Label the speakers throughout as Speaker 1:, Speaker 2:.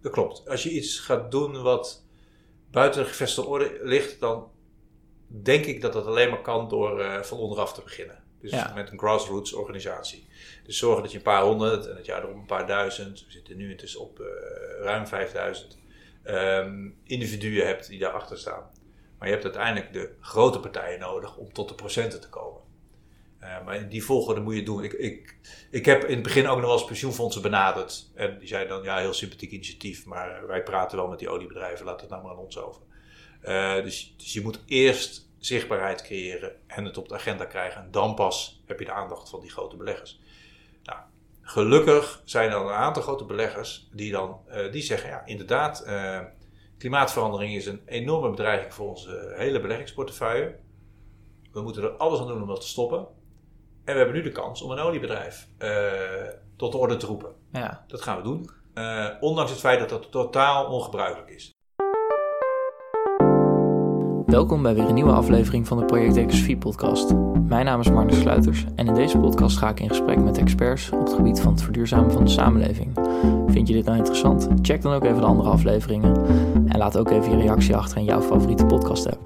Speaker 1: Dat klopt. Als je iets gaat doen wat buiten de gevestigde orde ligt, dan denk ik dat dat alleen maar kan door van onderaf te beginnen. Dus met een grassroots organisatie. Dus zorgen dat je een paar honderd en het jaar erop een paar duizend. We zitten nu intussen op ruim 5000 individuen hebt die daarachter staan. Maar je hebt uiteindelijk de grote partijen nodig om tot de procenten te komen. Maar in die volgorde moet je het doen. Ik heb in het begin ook nog wel eens pensioenfondsen benaderd. En die zeiden dan, heel sympathiek initiatief. Maar wij praten wel met die oliebedrijven. Laat het nou maar aan ons over. Dus je moet eerst zichtbaarheid creëren en het op de agenda krijgen. En dan pas heb je de aandacht van die grote beleggers. Nou, gelukkig zijn er een aantal grote beleggers die zeggen, inderdaad, klimaatverandering is een enorme bedreiging voor onze hele beleggingsportefeuille. We moeten er alles aan doen om dat te stoppen. En we hebben nu de kans om een oliebedrijf tot de orde te roepen.
Speaker 2: Ja.
Speaker 1: Dat gaan we doen. Ondanks het feit dat dat totaal ongebruikelijk is.
Speaker 2: Welkom bij weer een nieuwe aflevering van de Project Ecosofie podcast. Mijn naam is Marnix Sluiters en in deze podcast ga ik in gesprek met experts op het gebied van het verduurzamen van de samenleving. Vind je dit nou interessant? Check dan ook even de andere afleveringen en laat ook even je reactie achter in jouw favoriete podcast app.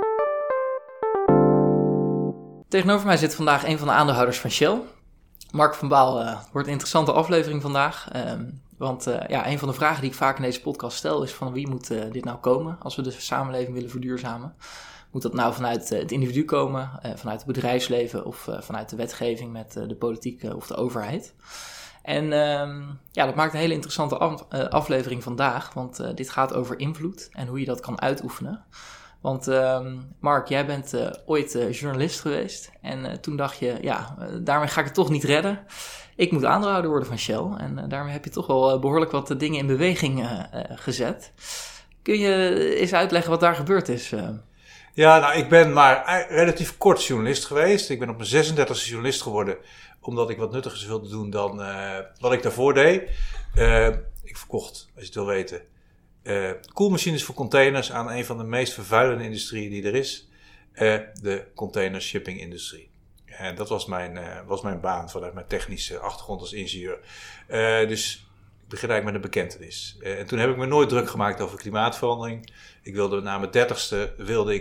Speaker 2: Tegenover mij zit vandaag een van de aandeelhouders van Shell. Mark van Baal, wordt een interessante aflevering vandaag. Want een van de vragen die ik vaak in deze podcast stel is van wie moet dit nou komen als we de samenleving willen verduurzamen? Moet dat nou vanuit het individu komen, vanuit het bedrijfsleven of vanuit de wetgeving met de politiek of de overheid? En dat maakt een hele interessante aflevering vandaag, want dit gaat over invloed en hoe je dat kan uitoefenen. Want Mark, jij bent ooit journalist geweest en toen dacht je, daarmee ga ik het toch niet redden. Ik moet aandeelhouder worden van Shell en daarmee heb je toch wel behoorlijk wat dingen in beweging gezet. Kun je eens uitleggen wat daar gebeurd is?
Speaker 1: Ik ben maar relatief kort journalist geweest. Ik ben op mijn 36e journalist geworden, omdat ik wat nuttigers wilde doen dan wat ik daarvoor deed. Ik verkocht, als je het wil weten, koelmachines voor containers aan een van de meest vervuilende industrieën die er is. De container shipping industrie. En dat was mijn baan vanuit mijn technische achtergrond als ingenieur. Dus ik begin eigenlijk met een bekentenis. En toen heb ik me nooit druk gemaakt over klimaatverandering. Ik wilde na mijn 30ste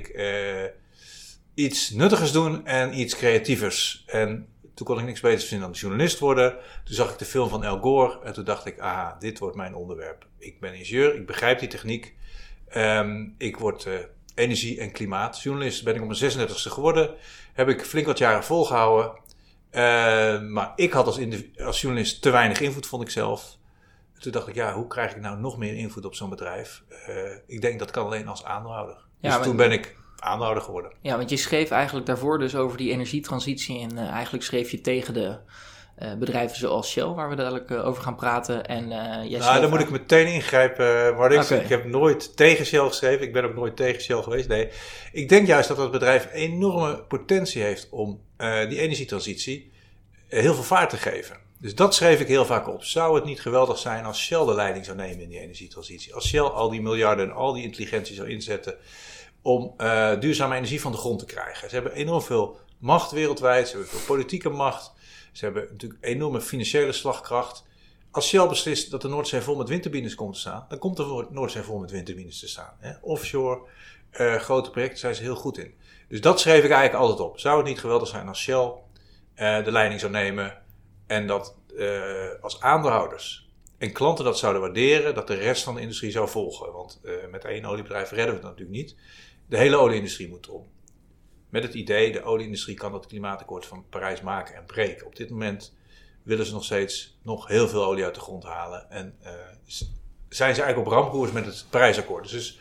Speaker 1: iets nuttigers doen en iets creatievers. En toen kon ik niks beters vinden dan journalist worden. Toen zag ik de film van Al Gore en toen dacht ik, dit wordt mijn onderwerp. Ik ben ingenieur, ik begrijp die techniek. Ik word energie- en klimaatjournalist. Ben ik op mijn 36e geworden. Heb ik flink wat jaren volgehouden. Maar ik had als journalist te weinig invloed, vond ik zelf. Toen dacht ik, hoe krijg ik nou nog meer invloed op zo'n bedrijf? Ik denk dat kan alleen als aandeelhouder. Toen ben ik aandeelhouder geworden. Ja,
Speaker 2: want je schreef eigenlijk daarvoor dus over die energietransitie. En eigenlijk schreef je tegen de bedrijven zoals Shell, waar we dadelijk over gaan praten. En
Speaker 1: daar moet ik meteen ingrijpen, Marnix. Okay. Ik heb nooit tegen Shell geschreven. Ik ben ook nooit tegen Shell geweest. Nee, ik denk juist dat het bedrijf enorme potentie heeft om die energietransitie heel veel vaart te geven. Dus dat schreef ik heel vaak op. Zou het niet geweldig zijn als Shell de leiding zou nemen in die energietransitie? Als Shell al die miljarden en al die intelligentie zou inzetten om duurzame energie van de grond te krijgen. Ze hebben enorm veel macht wereldwijd. Ze hebben veel politieke macht. Ze hebben natuurlijk enorme financiële slagkracht. Als Shell beslist dat de Noordzee vol met windturbines komt te staan, dan komt de Noordzee vol met windturbines te staan. Offshore, grote projecten zijn ze heel goed in. Dus dat schreef ik eigenlijk altijd op. Zou het niet geweldig zijn als Shell de leiding zou nemen en dat als aandeelhouders en klanten dat zouden waarderen, dat de rest van de industrie zou volgen. Want met één oliebedrijf redden we het natuurlijk niet. De hele olieindustrie moet om. Met het idee, de olieindustrie kan dat klimaatakkoord van Parijs maken en breken. Op dit moment willen ze nog steeds heel veel olie uit de grond halen. En zijn ze eigenlijk op ramkoers met het Parijsakkoord. Dus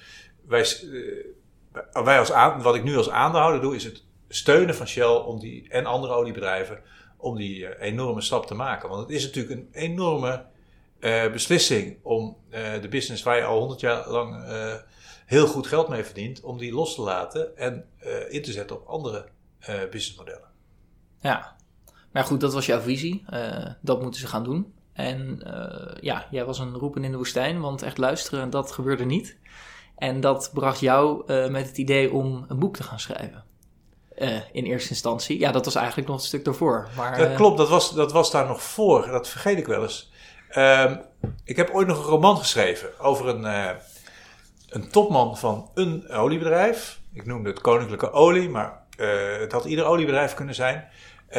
Speaker 1: wat ik nu als aandeelhouder doe, is het steunen van Shell en andere oliebedrijven om die enorme stap te maken. Want het is natuurlijk een enorme beslissing om de business waar je al 100 jaar lang heel goed geld mee verdient, om die los te laten en in te zetten op andere businessmodellen.
Speaker 2: Ja, maar goed, dat was jouw visie. Dat moeten ze gaan doen. En jij was een roepen in de woestijn, want echt luisteren, dat gebeurde niet. En dat bracht jou met het idee om een boek te gaan schrijven. In eerste instantie. Ja, dat was eigenlijk nog een stuk daarvoor. Maar,
Speaker 1: dat klopt, dat was daar nog voor. Dat vergeet ik wel eens. Ik heb ooit nog een roman geschreven over een topman van een oliebedrijf. Ik noemde het Koninklijke Olie, maar het had ieder oliebedrijf kunnen zijn.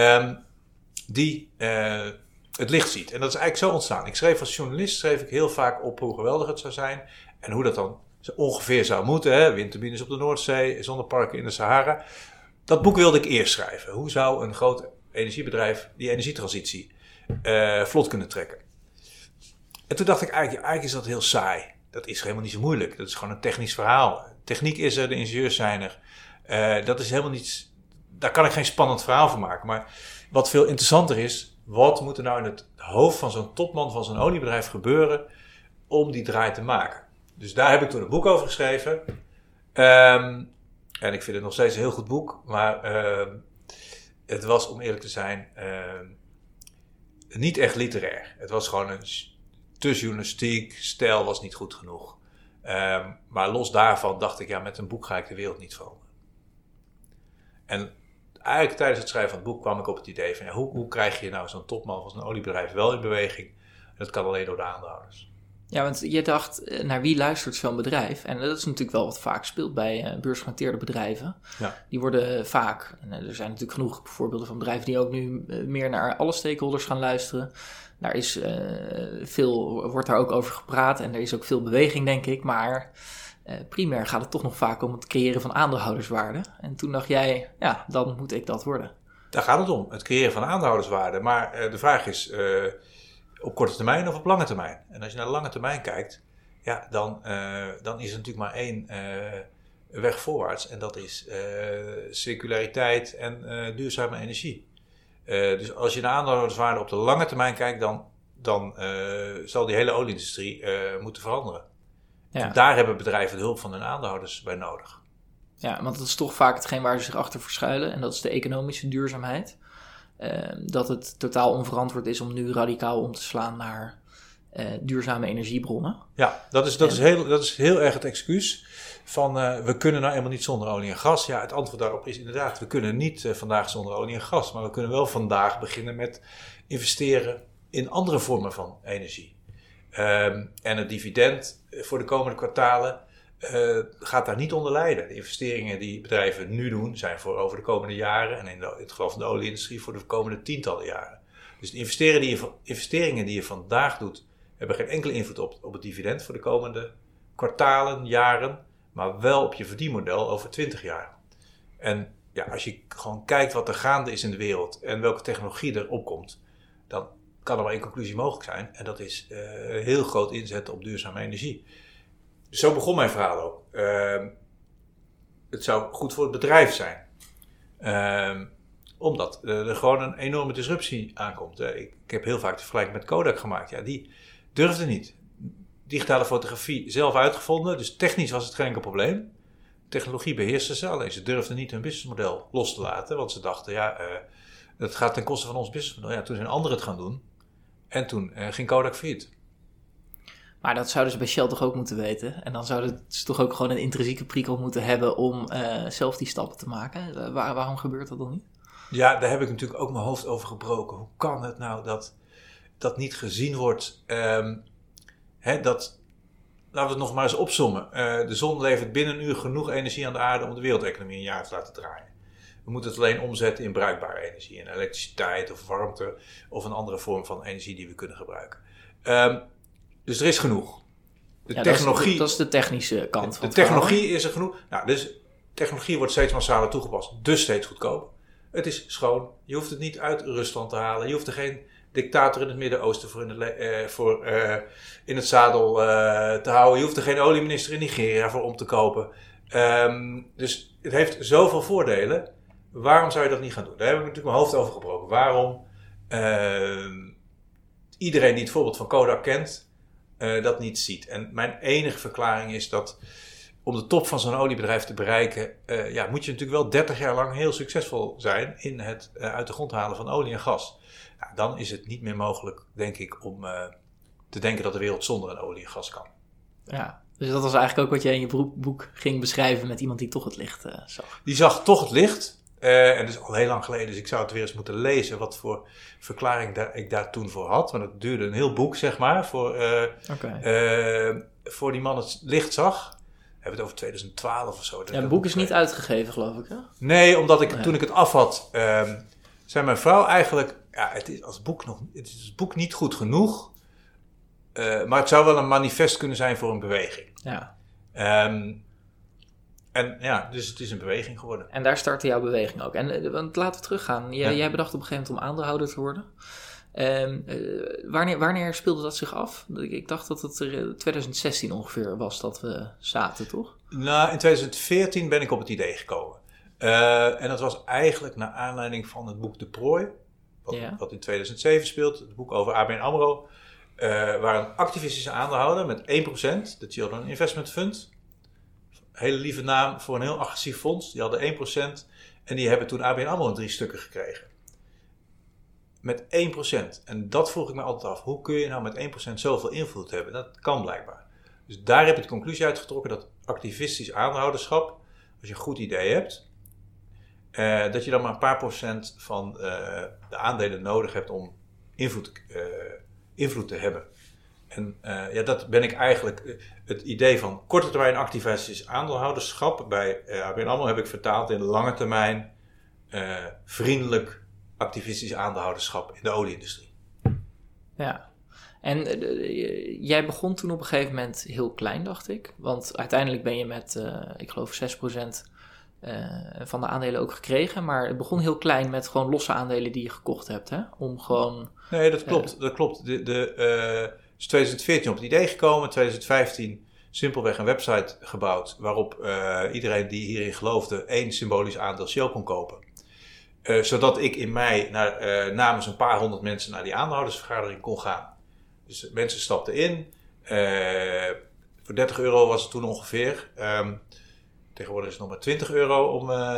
Speaker 1: Die het licht ziet. En dat is eigenlijk zo ontstaan. Ik schreef als journalist heel vaak op hoe geweldig het zou zijn. En hoe dat dan ongeveer zou moeten. Hè? Windturbines op de Noordzee, zonneparken in de Sahara. Dat boek wilde ik eerst schrijven. Hoe zou een groot energiebedrijf die energietransitie vlot kunnen trekken? En toen dacht ik, eigenlijk is dat heel saai. Dat is helemaal niet zo moeilijk. Dat is gewoon een technisch verhaal. Techniek is er, de ingenieurs zijn er. Dat is helemaal niets. Daar kan ik geen spannend verhaal van maken. Maar wat veel interessanter is, wat moet er nou in het hoofd van zo'n topman van zo'n oliebedrijf gebeuren om die draai te maken? Dus daar heb ik toen een boek over geschreven. En ik vind het nog steeds een heel goed boek. Maar het was, om eerlijk te zijn, niet echt literair. Het was gewoon te journalistiek. Stijl was niet goed genoeg. Maar los daarvan dacht ik, met een boek ga ik de wereld niet veranderen. En eigenlijk tijdens het schrijven van het boek kwam ik op het idee van, hoe krijg je nou zo'n topman van zo'n oliebedrijf wel in beweging? En dat kan alleen door de aandeelhouders. Ja,
Speaker 2: want je dacht, naar wie luistert zo'n bedrijf? En dat is natuurlijk wel wat vaak speelt bij beursgenoteerde bedrijven. Ja. Die worden vaak, en er zijn natuurlijk genoeg voorbeelden van bedrijven die ook nu meer naar alle stakeholders gaan luisteren. Daar is wordt daar ook over gepraat en er is ook veel beweging, denk ik. Maar primair gaat het toch nog vaak om het creëren van aandeelhouderswaarde. En toen dacht jij, dan moet ik dat worden.
Speaker 1: Daar gaat het om, het creëren van aandeelhouderswaarde. Maar de vraag is, op korte termijn of op lange termijn? En als je naar de lange termijn kijkt, dan is er natuurlijk maar één weg voorwaarts. En dat is circulariteit en duurzame energie. Dus als je naar aandeelhouderswaarde op de lange termijn kijkt, dan zal die hele olieindustrie moeten veranderen. Ja. En daar hebben bedrijven de hulp van hun aandeelhouders bij nodig.
Speaker 2: Ja, want dat is toch vaak hetgeen waar ze zich achter verschuilen. En dat is de economische duurzaamheid. Dat het totaal onverantwoord is om nu radicaal om te slaan naar duurzame energiebronnen.
Speaker 1: Ja, dat is heel erg het excuus van we kunnen nou helemaal niet zonder olie en gas. Ja, het antwoord daarop is inderdaad, we kunnen niet vandaag zonder olie en gas. Maar we kunnen wel vandaag beginnen met investeren in andere vormen van energie. En het dividend voor de komende kwartalen gaat daar niet onder lijden. De investeringen die bedrijven nu doen zijn voor over de komende jaren. En in het geval van de olieindustrie voor de komende tientallen jaren. Dus de investeringen die je vandaag doet hebben geen enkele invloed op het dividend voor de komende kwartalen, jaren. Maar wel op je verdienmodel over 20 jaar. En als je gewoon kijkt wat er gaande is in de wereld en welke technologie er opkomt, dan kan er maar één conclusie mogelijk zijn. En dat is heel groot inzetten op duurzame energie. Dus zo begon mijn verhaal ook. Het zou goed voor het bedrijf zijn. Omdat er gewoon een enorme disruptie aankomt. Ik heb heel vaak de vergelijking met Kodak gemaakt. Ja, die durfde niet. Digitale fotografie zelf uitgevonden. Dus technisch was het geen enkel probleem. Technologie beheersten ze. Alleen ze durfden niet hun businessmodel los te laten. Want ze dachten, dat gaat ten koste van ons businessmodel. Ja, toen zijn anderen het gaan doen. En toen ging Kodak failliet.
Speaker 2: Maar dat zouden ze bij Shell toch ook moeten weten. En dan zouden ze toch ook gewoon een intrinsieke prikkel moeten hebben om zelf die stappen te maken. Waarom gebeurt dat dan niet? Ja, daar heb ik natuurlijk ook mijn hoofd over gebroken. Hoe kan het nou dat niet gezien wordt? Laten we het nog maar eens opsommen. De zon levert binnen een uur genoeg energie aan de aarde om de wereldeconomie een jaar te laten draaien. We moeten het alleen omzetten in bruikbare energie. In elektriciteit of warmte of een andere vorm van energie die we kunnen gebruiken. Dus er is genoeg. Technologie, dat is de technische kant van
Speaker 1: de technologie is er genoeg. Nou, dus technologie wordt steeds massaler toegepast, dus steeds goedkoper. Het is schoon. Je hoeft het niet uit Rusland te halen. Je hoeft er geen dictator in het Midden-Oosten voor in het zadel te houden. Je hoeft er geen olieminister in Nigeria voor om te kopen. Dus het heeft zoveel voordelen. Waarom zou je dat niet gaan doen? Daar heb ik natuurlijk mijn hoofd over gebroken. Waarom iedereen die het voorbeeld van Kodak kent, dat niet ziet. En mijn enige verklaring is dat om de top van zo'n oliebedrijf te bereiken, moet je natuurlijk wel 30 jaar lang heel succesvol zijn in het uit de grond halen van olie en gas. Nou, dan is het niet meer mogelijk, denk ik, om te denken dat de wereld zonder een olie en gas kan. Ja, dus dat was eigenlijk ook wat jij in je boek ging beschrijven met iemand die toch het licht zag. Die zag toch het licht. En dat is al heel lang geleden, dus ik zou het weer eens moeten lezen wat voor verklaring ik daar toen voor had. Want het duurde een heel boek, zeg maar, voor die man het licht zag. We hebben het over 2012 of zo.
Speaker 2: Ja, het boek is niet uitgegeven, geloof ik, hè?
Speaker 1: Nee, omdat toen ik het af had, zei mijn vrouw eigenlijk, ja, het is het boek niet goed genoeg, maar het zou wel een manifest kunnen zijn voor een beweging.
Speaker 2: Ja.
Speaker 1: En ja, dus het is een beweging geworden.
Speaker 2: En daar startte jouw beweging ook. En want laten we teruggaan. Jij bedacht op een gegeven moment om aandeelhouder te worden. Wanneer speelde dat zich af? Ik dacht dat het 2016 ongeveer was dat we zaten, toch?
Speaker 1: Nou, in 2014 ben ik op het idee gekomen. En dat was eigenlijk naar aanleiding van het boek De Prooi. Wat in 2007 speelt. Het boek over ABN AMRO. Waar een activistische aandeelhouder met 1%, de Children Investment Fund... hele lieve naam voor een heel agressief fonds. Die hadden 1% en die hebben toen ABN AMRO in 3 stukken gekregen. Met 1%. En dat vroeg ik me altijd af. Hoe kun je nou met 1% zoveel invloed hebben? Dat kan blijkbaar. Dus daar heb ik de conclusie uitgetrokken dat activistisch aandeelhouderschap, als je een goed idee hebt, dat je dan maar een paar procent van de aandelen nodig hebt om invloed te hebben. En dat ben ik eigenlijk, het idee van korte termijn activistisch aandeelhouderschap bij ABN AMRO heb ik vertaald in lange termijn vriendelijk activistisch aandeelhouderschap in de olieindustrie.
Speaker 2: Ja, en jij begon toen op een gegeven moment heel klein, dacht ik. Want uiteindelijk ben je met, ik geloof 6% van de aandelen ook gekregen. Maar het begon heel klein met gewoon losse aandelen die je gekocht hebt, hè? Om gewoon...
Speaker 1: Nee, dat klopt. Is 2014 op het idee gekomen, 2015 simpelweg een website gebouwd waarop iedereen die hierin geloofde 1 symbolisch aandeel Shell kon kopen. Zodat ik in mei namens een paar honderd mensen naar die aandeelhoudersvergadering kon gaan. Dus mensen stapten in. Voor €30 was het toen ongeveer. Tegenwoordig is het nog maar €20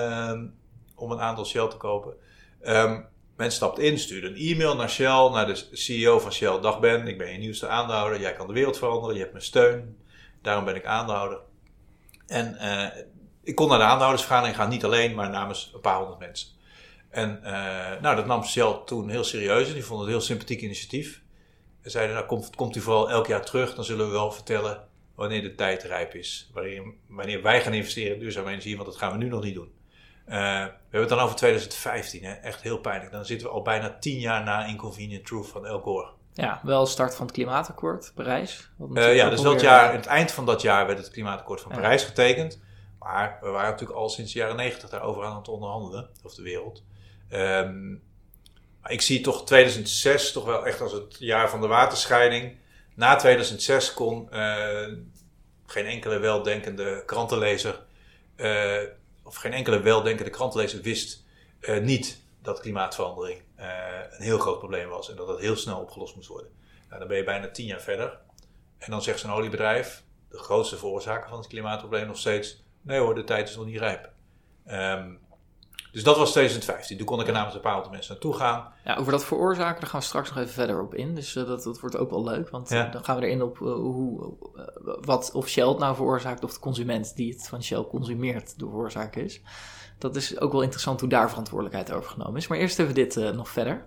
Speaker 1: om een aandeel Shell te kopen. Mensen stapten in, stuurden een e-mail naar Shell, naar de CEO van Shell. Dag Ben, ik ben je nieuwste aandeelhouder. Jij kan de wereld veranderen, je hebt mijn steun. Daarom ben ik aandeelhouder. En ik kon naar de aandeelhoudersvergadering gaan, niet alleen, maar namens een paar honderd mensen. En dat nam Shell toen heel serieus en die vonden het een heel sympathiek initiatief. En zeiden, komt u vooral elk jaar terug, dan zullen we wel vertellen wanneer de tijd rijp is. Wanneer wij gaan investeren in duurzame energie, want dat gaan we nu nog niet doen. We hebben het dan over 2015, hè? Echt heel pijnlijk. Dan zitten we al bijna 10 jaar na Inconvenient Truth van Al Gore.
Speaker 2: Ja, wel start van het Klimaatakkoord, Parijs.
Speaker 1: Dus het eind van dat jaar werd het Klimaatakkoord van Parijs getekend. Maar we waren natuurlijk al sinds de jaren 90 daarover aan het onderhandelen, of de wereld. Maar ik zie toch 2006 toch wel echt als het jaar van de waterscheiding. Na 2006 kon geen enkele weldenkende krantenlezer... of geen enkele weldenkende krantenlezer wist niet dat klimaatverandering een heel groot probleem was. En dat het heel snel opgelost moest worden. Nou, dan ben je bijna 10 jaar verder. En dan zegt zo'n oliebedrijf, de grootste veroorzaker van het klimaatprobleem nog steeds... Nee hoor, de tijd is nog niet rijp. Dus dat was 2015. Toen kon ik er namens een paar honderd mensen naartoe gaan.
Speaker 2: Ja, over dat veroorzaken, daar gaan we straks nog even verder op in. Dus dat wordt ook wel leuk. Want dan gaan we erin op of Shell het nou veroorzaakt... of de consument die het van Shell consumeert de oorzaak is. Dat is ook wel interessant hoe daar verantwoordelijkheid over genomen is. Maar eerst even dit nog verder.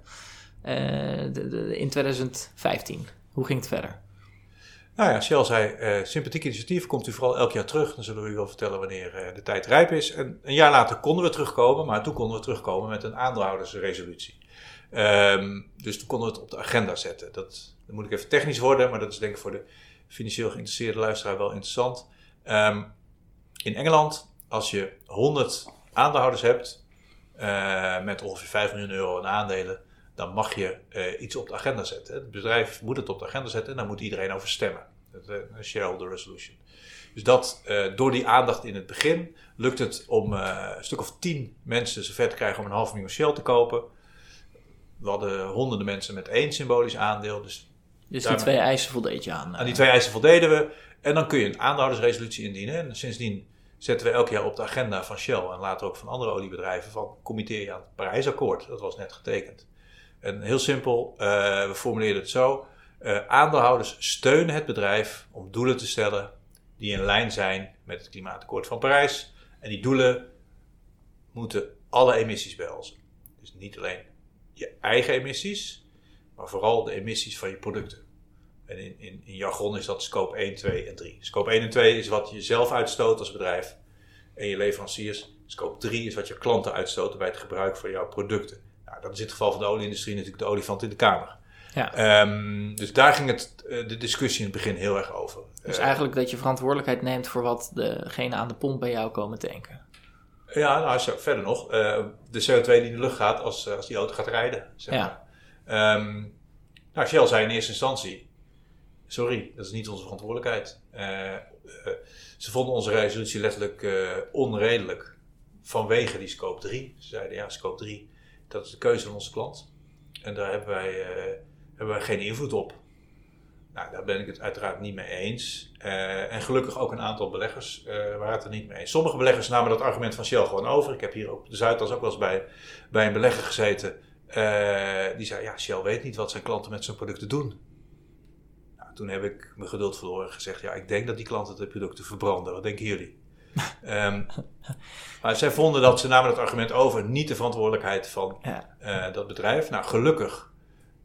Speaker 2: In 2015, hoe ging het verder?
Speaker 1: Nou ja, Shell zei, sympathiek initiatief, komt u vooral elk jaar terug. Dan zullen we u wel vertellen wanneer de tijd rijp is. En een jaar later konden we terugkomen, maar toen konden we terugkomen met een aandeelhoudersresolutie. Dus toen konden we het op de agenda zetten. Dat moet ik even technisch worden, maar dat is denk ik voor de financieel geïnteresseerde luisteraar wel interessant. In Engeland, als je 100 aandeelhouders hebt met ongeveer €5 miljoen aan aandelen... dan mag je iets op de agenda zetten. Het bedrijf moet het op de agenda zetten en daar moet iedereen over stemmen. Een shareholder resolution. Dus door die aandacht in het begin lukt het om een stuk of 10 mensen zover te krijgen om een $500.000 Shell te kopen. We hadden honderden mensen met 1 symbolisch aandeel. Dus
Speaker 2: die 2 eisen voldeed je aan.
Speaker 1: Aan die 2 eisen voldeden we. En dan kun je een aandeelhoudersresolutie indienen. En sindsdien zetten we elk jaar op de agenda van Shell en later ook van andere oliebedrijven van committeer je aan het Parijsakkoord. Dat was net getekend. En heel simpel, we formuleerden het zo. Aandeelhouders steunen het bedrijf om doelen te stellen die in lijn zijn met het Klimaatakkoord van Parijs. En die doelen moeten alle emissies behelzen. Dus niet alleen je eigen emissies, maar vooral de emissies van je producten. En in jargon is dat scope 1, 2 en 3. Scope 1 en 2 is wat je zelf uitstoot als bedrijf en je leveranciers. Scope 3 is wat je klanten uitstoten bij het gebruik van jouw producten. Nou, dat is in het geval van de olieindustrie natuurlijk de olifant in de kamer. Ja. Dus daar ging de discussie in het begin heel erg over.
Speaker 2: Dus eigenlijk dat je verantwoordelijkheid neemt voor wat degene aan de pomp bij jou komen tanken.
Speaker 1: Ja, nou, verder nog. De CO2 die in de lucht gaat als die auto gaat rijden. Zeg maar. Nou, Shell zei in eerste instantie, sorry, dat is niet onze verantwoordelijkheid. Ze vonden onze resolutie letterlijk onredelijk vanwege die scope 3. Ze zeiden, ja, scope 3, dat is de keuze van onze klant. En daar hebben wij geen invloed op. Nou, daar ben ik het uiteraard niet mee eens. En gelukkig ook een aantal beleggers waren het er niet mee eens. Sommige beleggers namen dat argument van Shell gewoon over. Ik heb hier op de Zuidas ook wel eens bij een belegger gezeten. Die zei, ja, Shell weet niet wat zijn klanten met zijn producten doen. Nou, toen heb ik mijn geduld verloren en gezegd, ja, ik denk dat die klanten de producten verbranden. Wat denken jullie? Maar zij vonden dat, ze namen dat argument over, niet de verantwoordelijkheid van dat bedrijf. Nou, gelukkig,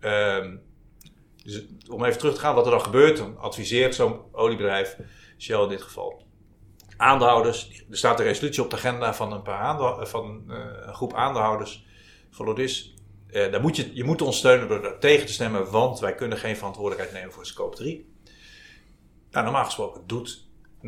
Speaker 1: dus om even terug te gaan wat er dan gebeurt, dan adviseert zo'n oliebedrijf, Shell in dit geval, aandeelhouders. Er staat een resolutie op de agenda van een groep aandeelhouders van Lodis. Je moet ons steunen door daar tegen te stemmen, want wij kunnen geen verantwoordelijkheid nemen voor scope 3. Nou, normaal gesproken doet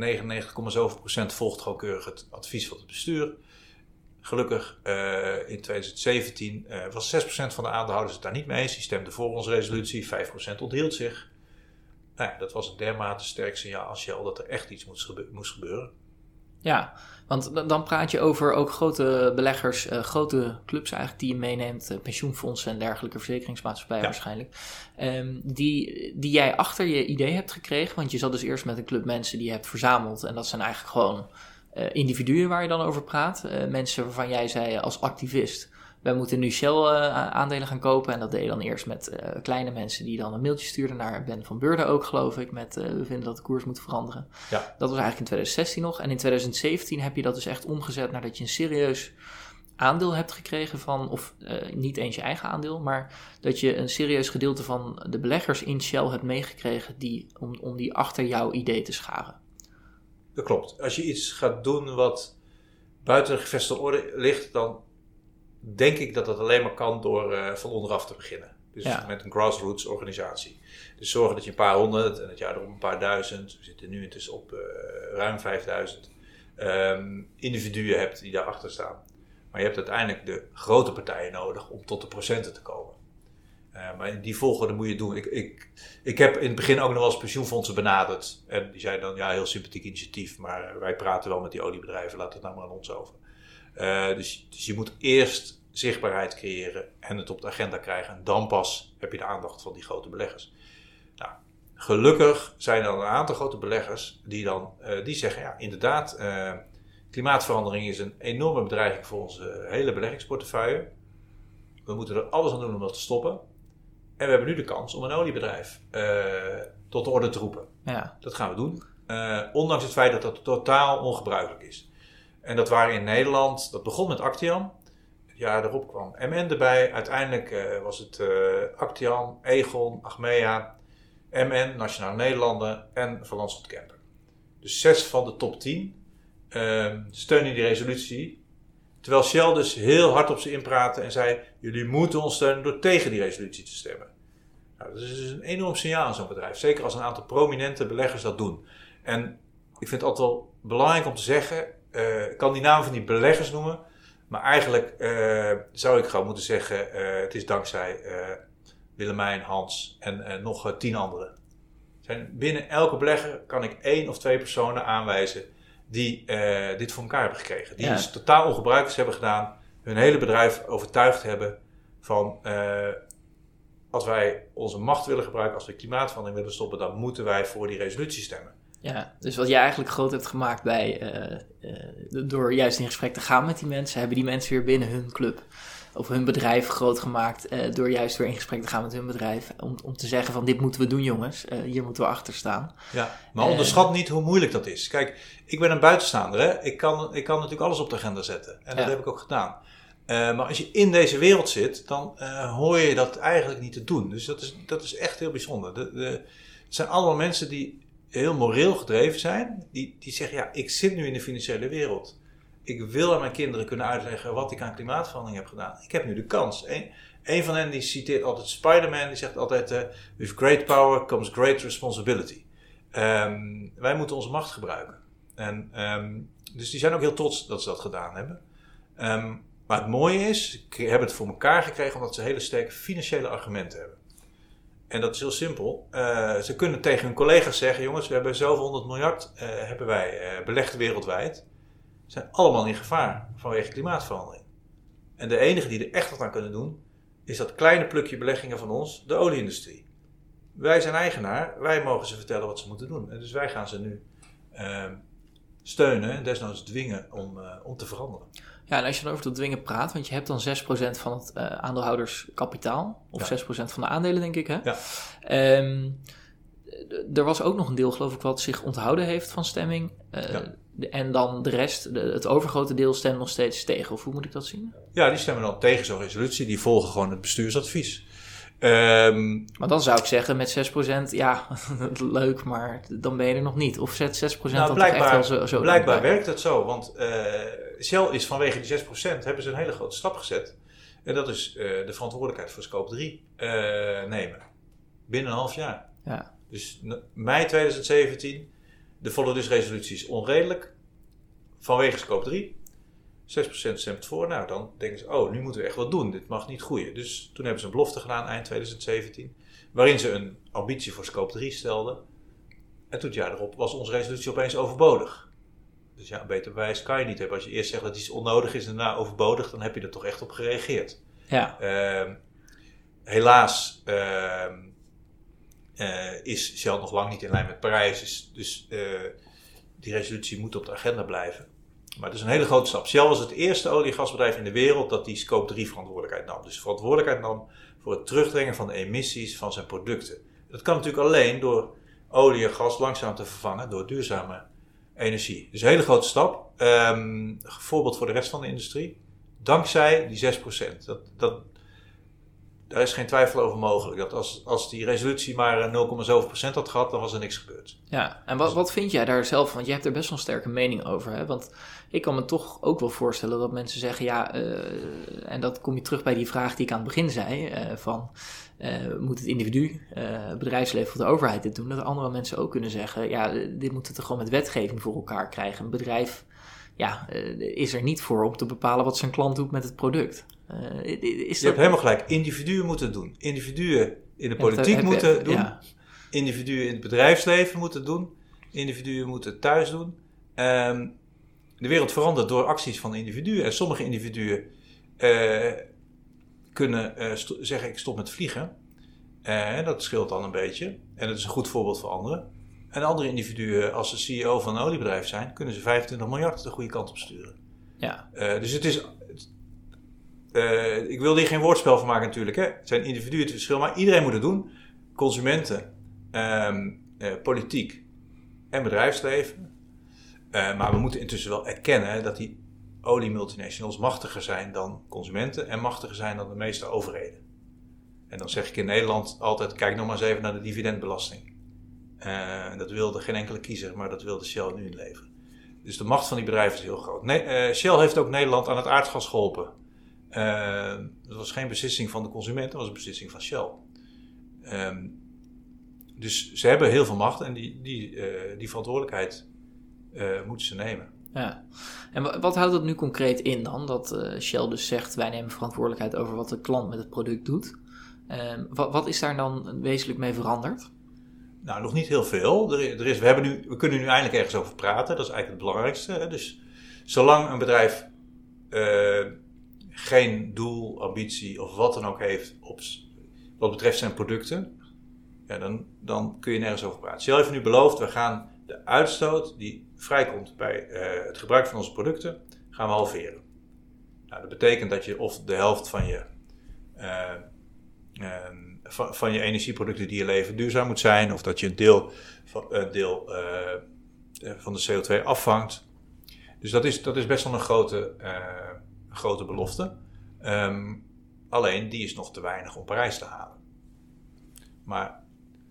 Speaker 1: 99,7% volgt gewoon keurig het advies van het bestuur. Gelukkig in 2017 was 6% van de aandeelhouders het daar niet mee eens. Die stemden voor onze resolutie, 5% onthield zich. Nou ja, dat was een dermate sterk signaal als Shell dat er echt iets moest gebeuren.
Speaker 2: Ja, want dan praat je over ook grote beleggers, grote clubs eigenlijk die je meeneemt, pensioenfondsen en dergelijke, verzekeringsmaatschappijen waarschijnlijk, die jij achter je idee hebt gekregen, want je zat dus eerst met een club mensen die je hebt verzameld en dat zijn eigenlijk gewoon individuen waar je dan over praat, mensen waarvan jij zei als activist, wij moeten nu Shell aandelen gaan kopen en dat deed je dan eerst met kleine mensen die dan een mailtje stuurden naar Ben van Beurden ook, geloof ik, met we vinden dat de koers moet veranderen. Ja. Dat was eigenlijk in 2016 nog en in 2017 heb je dat dus echt omgezet nadat je een serieus aandeel hebt gekregen van, of niet eens je eigen aandeel, maar dat je een serieus gedeelte van de beleggers in Shell hebt meegekregen om die achter jouw idee te scharen.
Speaker 1: Dat klopt. Als je iets gaat doen wat buiten de gevestigde orde ligt, dan denk ik dat dat alleen maar kan door van onderaf te beginnen. Dus met een grassroots organisatie. Dus zorgen dat je een paar honderd en het jaar erop een paar duizend. We zitten nu intussen op ruim 5000 individuen hebt die daarachter staan. Maar je hebt uiteindelijk de grote partijen nodig om tot de procenten te komen. Maar in die volgorde moet je het doen. Ik heb in het begin ook nog wel eens pensioenfondsen benaderd. En die zeiden dan, ja, heel sympathiek initiatief. Maar wij praten wel met die oliebedrijven. Laat het nou maar aan ons over. Dus je moet eerst zichtbaarheid creëren en het op de agenda krijgen. En dan pas heb je de aandacht van die grote beleggers. Nou, gelukkig zijn er een aantal grote beleggers die zeggen, ja, inderdaad, klimaatverandering is een enorme bedreiging voor onze hele beleggingsportefeuille. We moeten er alles aan doen om dat te stoppen. En we hebben nu de kans om een oliebedrijf tot de orde te roepen. Ja. Dat gaan we doen. Ondanks het feit dat dat totaal ongebruikelijk is. En dat waren in Nederland, dat begon met Actian. Het jaar daarop kwam MN erbij. Uiteindelijk was het Actian, Egon, Achmea, MN, Nationale Nederlanden en Van Lanschot Kempen. Dus 6 van de top 10 steunen die resolutie. Terwijl Shell dus heel hard op ze inpraatte en zei, jullie moeten ons steunen door tegen die resolutie te stemmen. Nou, dat is dus een enorm signaal aan zo'n bedrijf. Zeker als een aantal prominente beleggers dat doen. En ik vind het altijd wel belangrijk om te zeggen, ik kan die namen van die beleggers noemen, maar eigenlijk zou ik gewoon moeten zeggen, het is dankzij Willemijn, Hans en nog 10 anderen. Binnen elke belegger kan ik 1 of 2 personen aanwijzen die dit voor elkaar hebben gekregen. Die dus totaal ongebruikelijk hebben gedaan, hun hele bedrijf overtuigd hebben van, als wij onze macht willen gebruiken, als we klimaatverandering willen stoppen, dan moeten wij voor die resolutie stemmen.
Speaker 2: Ja, dus wat jij eigenlijk groot hebt gemaakt door juist in gesprek te gaan met die mensen, hebben die mensen weer binnen hun club of hun bedrijf groot gemaakt, door juist weer in gesprek te gaan met hun bedrijf, om te zeggen van dit moeten we doen jongens, hier moeten we achter staan.
Speaker 1: Ja, maar onderschat niet hoe moeilijk dat is. Kijk, ik ben een buitenstaander, hè? Ik kan natuurlijk alles op de agenda zetten en dat heb ik ook gedaan. Maar als je in deze wereld zit, dan hoor je dat eigenlijk niet te doen. Dus dat is echt heel bijzonder. Het zijn allemaal mensen die heel moreel gedreven zijn. Die zeggen, ja, ik zit nu in de financiële wereld. Ik wil aan mijn kinderen kunnen uitleggen wat ik aan klimaatverandering heb gedaan. Ik heb nu de kans. Een van hen die citeert altijd Spider-Man. Die zegt altijd, with great power comes great responsibility. Wij moeten onze macht gebruiken. Dus die zijn ook heel trots dat ze dat gedaan hebben. Maar het mooie is, ze hebben het voor elkaar gekregen omdat ze hele sterke financiële argumenten hebben. En dat is heel simpel. Ze kunnen tegen hun collega's zeggen, jongens, we hebben zoveel 100 miljard hebben wij belegd wereldwijd. Ze zijn allemaal in gevaar vanwege klimaatverandering. En de enige die er echt wat aan kunnen doen, is dat kleine plukje beleggingen van ons, de olieindustrie. Wij zijn eigenaar, wij mogen ze vertellen wat ze moeten doen. En dus wij gaan ze nu steunen en desnoods dwingen om te veranderen.
Speaker 2: Ja, en als je dan over dat dwingen praat, want je hebt dan 6% van het aandeelhouderskapitaal, of 6% van de aandelen, denk ik, hè?
Speaker 1: Ja.
Speaker 2: Er was ook nog een deel, geloof ik, wat zich onthouden heeft van stemming. En dan de rest, het overgrote deel, stemt nog steeds tegen. Of hoe moet ik dat zien?
Speaker 1: Ja, die stemmen dan tegen zo'n resolutie. Die volgen gewoon het bestuursadvies.
Speaker 2: Maar dan zou ik zeggen, met 6%, ja, leuk, maar dan ben je er nog niet. Of zet 6% dan
Speaker 1: blijkbaar,
Speaker 2: echt wel zo
Speaker 1: blijkbaar werkt het zo, want Shell is vanwege die 6% hebben ze een hele grote stap gezet. En dat is de verantwoordelijkheid voor scope 3 nemen. Binnen een half jaar.
Speaker 2: Ja.
Speaker 1: Dus mei 2017, de resolutie is onredelijk. Vanwege scope 3. 6% stemt voor. Nou, dan denken ze, nu moeten we echt wat doen. Dit mag niet groeien. Dus toen hebben ze een belofte gedaan eind 2017. Waarin ze een ambitie voor scope 3 stelden. En toen het jaar erop was onze resolutie opeens overbodig. Dus ja, een beter bewijs kan je niet hebben. Als je eerst zegt dat iets onnodig is en daarna overbodig, dan heb je er toch echt op gereageerd.
Speaker 2: Ja.
Speaker 1: Helaas is Shell nog lang niet in lijn met Parijs. Dus die resolutie moet op de agenda blijven. Maar het is een hele grote stap. Shell was het eerste olie- en gasbedrijf in de wereld dat die scope 3 verantwoordelijkheid nam. Dus verantwoordelijkheid nam voor het terugdringen van de emissies van zijn producten. Dat kan natuurlijk alleen door olie en gas langzaam te vervangen door duurzame energie. Dus een hele grote stap. Voorbeeld voor de rest van de industrie. Dankzij die 6%. Daar is geen twijfel over mogelijk. Dat als die resolutie maar 0,7% had gehad, dan was er niks gebeurd.
Speaker 2: Ja, en wat vind jij daar zelf? Want je hebt er best wel een sterke mening over. Hè? Want ik kan me toch ook wel voorstellen dat mensen zeggen, en dat kom je terug bij die vraag die ik aan het begin zei, moet het individu, het bedrijfsleven of de overheid dit doen? Dat andere mensen ook kunnen zeggen, dit moeten we gewoon met wetgeving voor elkaar krijgen. Een bedrijf is er niet voor om te bepalen wat zijn klant doet met het product.
Speaker 1: Je hebt helemaal gelijk. Individuen moeten het doen. Individuen in de politiek moeten het doen. Ja. Individuen in het bedrijfsleven moeten het doen. Individuen moeten het thuis doen. De wereld verandert door acties van individuen. En sommige individuen kunnen zeggen, ik stop met vliegen. Dat scheelt dan een beetje. En dat is een goed voorbeeld voor anderen. En andere individuen, als ze CEO van een oliebedrijf zijn, kunnen ze 25 miljard de goede kant op sturen.
Speaker 2: Ja.
Speaker 1: Dus het is... ik wil hier geen woordspel van maken natuurlijk. Hè. Het zijn individuen het verschil, maar iedereen moet het doen. Consumenten, politiek en bedrijfsleven. Maar we moeten intussen wel erkennen dat die oliemultinationals machtiger zijn dan consumenten en machtiger zijn dan de meeste overheden. En dan zeg ik in Nederland altijd, kijk nog maar eens even naar de dividendbelasting. Dat wilde geen enkele kiezer, maar dat wilde Shell nu inleveren. Dus de macht van die bedrijven is heel groot. Shell heeft ook Nederland aan het aardgas geholpen. Dat was geen beslissing van de consument, dat was een beslissing van Shell. Dus ze hebben heel veel macht en die verantwoordelijkheid moeten ze nemen.
Speaker 2: Ja. En wat houdt dat nu concreet in dan? Dat Shell dus zegt, wij nemen verantwoordelijkheid over wat de klant met het product doet. Wat is daar dan wezenlijk mee veranderd?
Speaker 1: Nou, nog niet heel veel. We kunnen nu eindelijk ergens over praten. Dat is eigenlijk het belangrijkste. Hè? Dus zolang een bedrijf geen doel, ambitie of wat dan ook heeft wat betreft zijn producten, dan kun je nergens over praten. Shell heeft nu beloofd, we gaan de uitstoot die vrijkomt bij het gebruik van onze producten, gaan we halveren. Nou, dat betekent dat je of de helft van je energieproducten die je levert duurzaam moet zijn, of dat je een deel van de CO2 afvangt. Dus dat is best wel een grote belofte. Alleen die is nog te weinig om Parijs te halen. Maar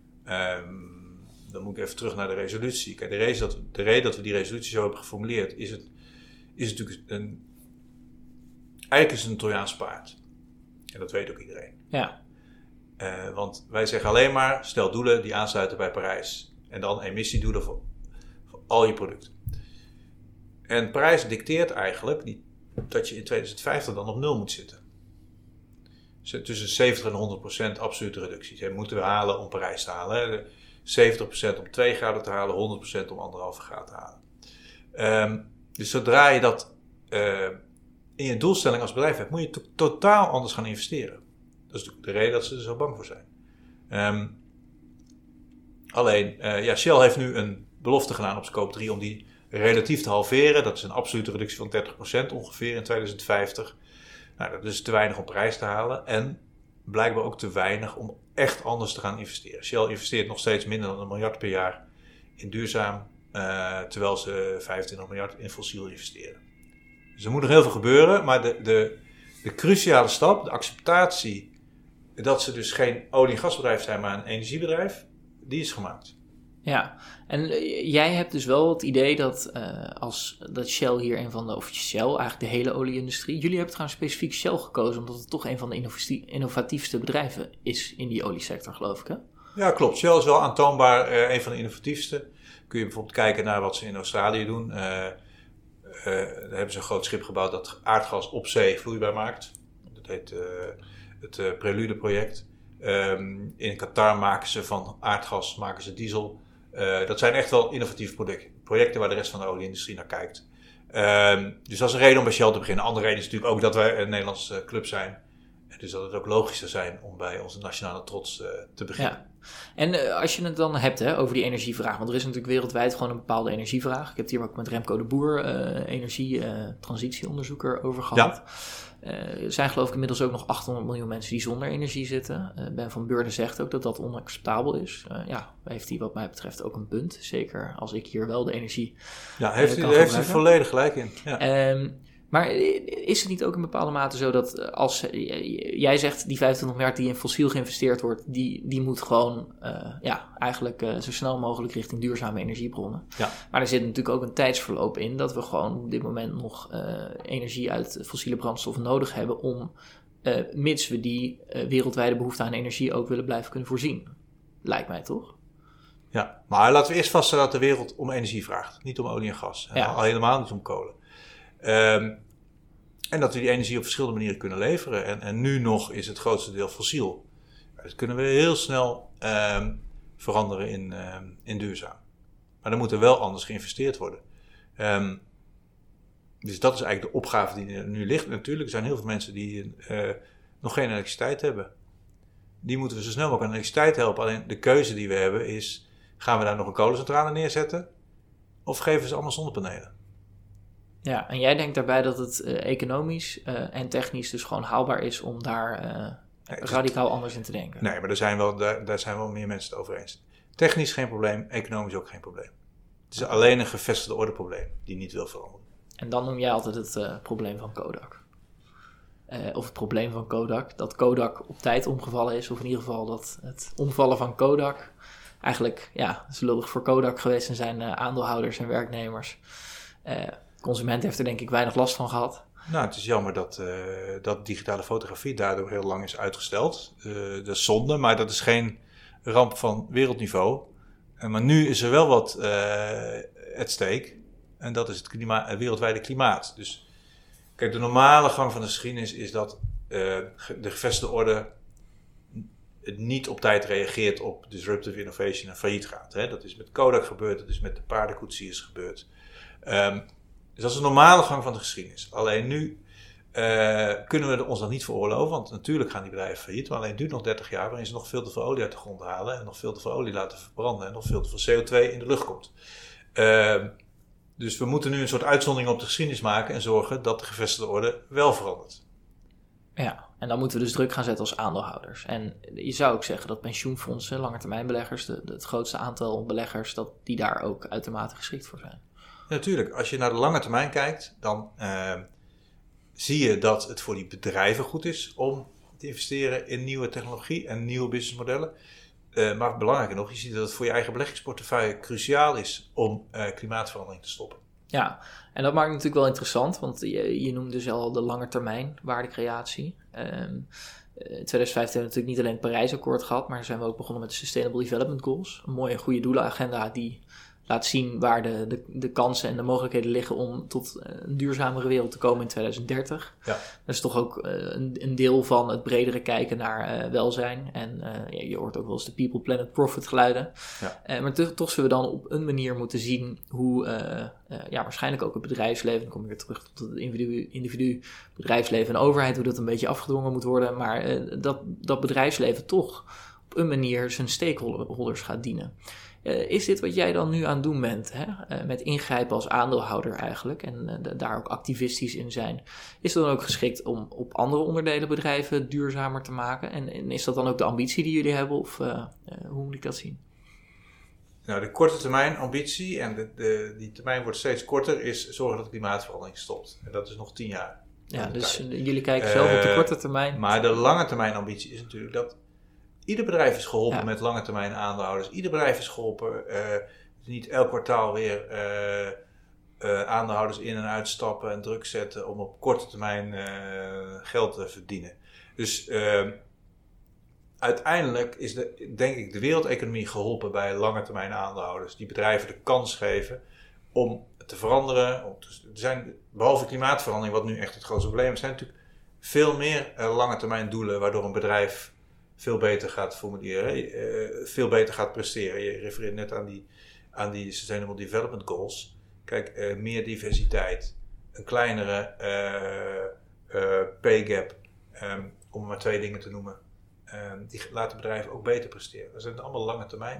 Speaker 1: dan moet ik even terug naar de resolutie. Kijk, de reden dat we die resolutie zo hebben geformuleerd is natuurlijk eigenlijk is het een Trojaans paard. En dat weet ook iedereen.
Speaker 2: Ja.
Speaker 1: Want wij zeggen alleen maar, stel doelen die aansluiten bij Parijs. En dan emissiedoelen voor al je producten. En Parijs dicteert eigenlijk dat je in 2050 dan op 0 moet zitten. Dus tussen 70 en 100% absolute reducties. Dat moeten we halen om Parijs te halen. 70% om 2 graden te halen, 100% om 1,5 graden te halen. Dus zodra je dat in je doelstelling als bedrijf hebt, moet je totaal anders gaan investeren. Dat is natuurlijk de reden dat ze er zo bang voor zijn. Shell heeft nu een belofte gedaan op Scope 3 om die relatief te halveren. Dat is een absolute reductie van 30% ongeveer in 2050. Nou, dat is te weinig om Parijs te halen. En blijkbaar ook te weinig om echt anders te gaan investeren. Shell investeert nog steeds minder dan $1 miljard per jaar in duurzaam. Terwijl ze 25 miljard in fossiel investeren. Dus er moet nog heel veel gebeuren. Maar de cruciale stap, de acceptatie dat ze dus geen olie- en gasbedrijf zijn, maar een energiebedrijf, die is gemaakt.
Speaker 2: Ja, en jij hebt dus wel het idee dat Shell hier een van de, of Shell, eigenlijk de hele olie-industrie, jullie hebben trouwens specifiek Shell gekozen, omdat het toch een van de innovatiefste bedrijven is in die oliesector, geloof ik, hè?
Speaker 1: Ja, klopt. Shell is wel aantoonbaar een van de innovatiefste. Kun je bijvoorbeeld kijken naar wat ze in Australië doen. Daar hebben ze een groot schip gebouwd dat aardgas op zee vloeibaar maakt. Dat heet het Prelude-project. In Qatar maken ze van aardgas diesel. Dat zijn echt wel innovatieve projecten waar de rest van de olie-industrie naar kijkt. Dus dat is een reden om bij Shell te beginnen. Een andere reden is natuurlijk ook dat wij een Nederlandse club zijn. Dus dat het ook logisch zou zijn om bij onze nationale trots te beginnen.
Speaker 2: Ja. En als je het dan hebt over die energievraag, want er is natuurlijk wereldwijd gewoon een bepaalde energievraag. Ik heb het hier ook met Remco de Boer, energietransitieonderzoeker, over gehad. Ja. Er zijn geloof ik inmiddels ook nog 800 miljoen mensen die zonder energie zitten. Ben van Beurden zegt ook dat dat onacceptabel is. Heeft hij wat mij betreft ook een punt. Zeker als ik hier wel de energie
Speaker 1: heeft hij volledig gelijk in. Ja.
Speaker 2: Maar is het niet ook in bepaalde mate zo dat als jij zegt die 25 miljard die in fossiel geïnvesteerd wordt, die moet gewoon eigenlijk zo snel mogelijk richting duurzame energiebronnen. Ja. Maar er zit natuurlijk ook een tijdsverloop in dat we gewoon op dit moment nog energie uit fossiele brandstoffen nodig hebben om, mits we die wereldwijde behoefte aan energie ook willen blijven kunnen voorzien. Lijkt mij toch?
Speaker 1: Ja, maar laten we eerst vaststellen dat de wereld om energie vraagt. Niet om olie en gas. Ja. Al helemaal niet om kolen. En dat we die energie op verschillende manieren kunnen leveren. En nu nog is het grootste deel fossiel. Dat kunnen we heel snel veranderen in duurzaam. Maar dan moet er wel anders geïnvesteerd worden. Dus dat is eigenlijk de opgave die er nu ligt. Natuurlijk, er zijn heel veel mensen die nog geen elektriciteit hebben. Die moeten we zo snel mogelijk aan elektriciteit helpen. Alleen de keuze die we hebben is, gaan we daar nog een kolencentrale neerzetten? Of geven we ze allemaal zonnepanelen?
Speaker 2: Ja, en jij denkt daarbij dat het economisch en technisch dus gewoon haalbaar is om daar radicaal anders in te denken?
Speaker 1: Nee, maar daar zijn wel meer mensen het over eens. Technisch geen probleem, economisch ook geen probleem. Het is alleen een gevestigde orde probleem die niet wil veranderen.
Speaker 2: En dan noem jij altijd het probleem van Kodak. Of het probleem van Kodak, dat Kodak op tijd omgevallen is, of in ieder geval dat het omvallen van Kodak eigenlijk, is lullig voor Kodak geweest en zijn aandeelhouders en werknemers. De consument heeft er denk ik weinig last van gehad.
Speaker 1: Nou, het is jammer dat digitale fotografie daardoor heel lang is uitgesteld. Dat is zonde, maar dat is geen ramp van wereldniveau. Maar nu is er wel wat at stake. En dat is het wereldwijde klimaat. Dus kijk, de normale gang van de geschiedenis is dat de gevestigde orde het niet op tijd reageert op disruptive innovation en failliet gaat. Hè? Dat is met Kodak gebeurd, dat is met de paardenkoetsiers gebeurd. Dus dat is de normale gang van de geschiedenis. Alleen nu kunnen we ons dat niet veroorloven, want natuurlijk gaan die bedrijven failliet. Maar alleen het duurt nog 30 jaar waarin ze nog veel te veel olie uit de grond halen en nog veel te veel olie laten verbranden en nog veel te veel CO2 in de lucht komt. Dus we moeten nu een soort uitzondering op de geschiedenis maken en zorgen dat de gevestigde orde wel verandert.
Speaker 2: Ja, en dan moeten we dus druk gaan zetten als aandeelhouders. En je zou ook zeggen dat pensioenfondsen, langetermijnbeleggers, het grootste aantal beleggers, dat die daar ook uitermate geschikt voor zijn.
Speaker 1: Ja, natuurlijk. Als je naar de lange termijn kijkt, dan zie je dat het voor die bedrijven goed is om te investeren in nieuwe technologie en nieuwe businessmodellen. Maar belangrijker nog, je ziet dat het voor je eigen beleggingsportefeuille cruciaal is om klimaatverandering te stoppen.
Speaker 2: Ja, en dat maakt het natuurlijk wel interessant, want je noemde dus al de lange termijn waardecreatie. In 2015 hebben we natuurlijk niet alleen het Parijsakkoord gehad, maar zijn we ook begonnen met de Sustainable Development Goals. Een mooie goede doelenagenda die laat zien waar de kansen en de mogelijkheden liggen om tot een duurzamere wereld te komen in 2030. Ja. Dat is toch ook een deel van het bredere kijken naar welzijn. En je hoort ook wel eens de People, Planet, Profit geluiden. Ja. Maar toch zullen we dan op een manier moeten zien hoe waarschijnlijk ook het bedrijfsleven, dan kom ik weer terug tot het individu, bedrijfsleven en overheid, hoe dat een beetje afgedwongen moet worden. Maar dat bedrijfsleven toch op een manier zijn stakeholders gaat dienen. Is dit wat jij dan nu aan het doen bent, hè? Met ingrijpen als aandeelhouder eigenlijk en daar ook activistisch in zijn? Is dat dan ook geschikt om op andere onderdelen bedrijven duurzamer te maken? En is dat dan ook de ambitie die jullie hebben of hoe moet ik dat zien?
Speaker 1: Nou, de korte termijn ambitie, en die termijn wordt steeds korter, is zorgen dat de klimaatverandering stopt. En dat is nog 10 jaar.
Speaker 2: Ja, dus jullie kijken zelf op de korte termijn.
Speaker 1: Maar de lange termijn ambitie is natuurlijk dat ieder bedrijf is geholpen met lange termijn aandeelhouders. Ieder bedrijf is geholpen. Niet elk kwartaal weer aandeelhouders in en uitstappen en druk zetten om op korte termijn geld te verdienen. Dus uiteindelijk is denk ik de wereldeconomie geholpen bij lange termijn aandeelhouders. Die bedrijven de kans geven om te veranderen. Er zijn, behalve klimaatverandering, wat nu echt het grootste probleem is, zijn natuurlijk veel meer lange termijn doelen waardoor een bedrijf veel beter gaat formuleren, veel beter gaat presteren. Je refereert net aan die Sustainable Development Goals. Kijk, meer diversiteit, een kleinere pay gap, om maar 2 dingen te noemen. Die laten bedrijven ook beter presteren. Dat zijn allemaal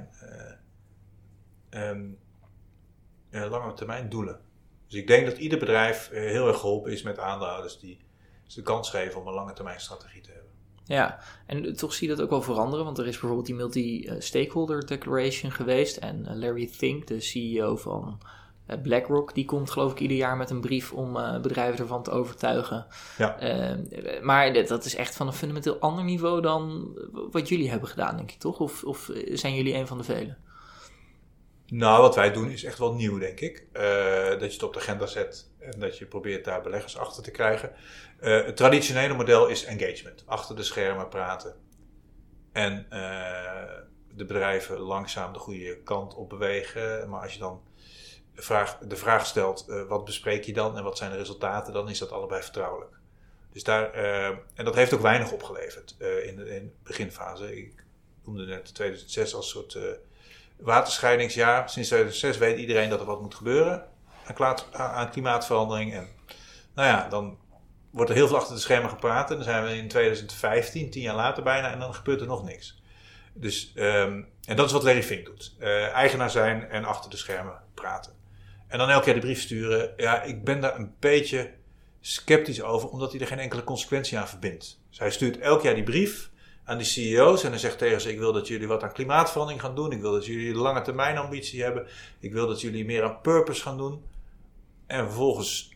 Speaker 1: lange termijn doelen. Dus ik denk dat ieder bedrijf heel erg geholpen is met aandeelhouders die ze de kans geven om een lange termijn strategie te hebben.
Speaker 2: Ja, en toch zie je dat ook wel veranderen, want er is bijvoorbeeld die Multi-Stakeholder Declaration geweest en Larry Fink, de CEO van BlackRock, die komt geloof ik ieder jaar met een brief om bedrijven ervan te overtuigen. Ja. Maar dat is echt van een fundamenteel ander niveau dan wat jullie hebben gedaan, denk ik, toch? Of zijn jullie een van de velen?
Speaker 1: Nou, wat wij doen is echt wel nieuw, denk ik. Dat je het op de agenda zet en dat je probeert daar beleggers achter te krijgen. Het traditionele model is engagement. Achter de schermen praten. En de bedrijven langzaam de goede kant op bewegen. Maar als je dan de vraag stelt, wat bespreek je dan en wat zijn de resultaten, dan is dat allebei vertrouwelijk. Dus en dat heeft ook weinig opgeleverd in de beginfase. Ik noemde net 2006 als soort waterscheidingsjaar. Sinds 2006 weet iedereen dat er wat moet gebeuren aan klimaatverandering. En nou ja, dan wordt er heel veel achter de schermen gepraat. En dan zijn we in 2015, 10 jaar later bijna, en dan gebeurt er nog niks. Dus, en dat is wat Larry Fink doet. Eigenaar zijn en achter de schermen praten. En dan elke keer de brief sturen. Ja, ik ben daar een beetje sceptisch over, omdat hij er geen enkele consequentie aan verbindt. Dus hij stuurt elk jaar die brief aan die CEO's en hij zegt tegen ze: ik wil dat jullie wat aan klimaatverandering gaan doen. Ik wil dat jullie een lange termijn ambitie hebben. Ik wil dat jullie meer aan purpose gaan doen. En vervolgens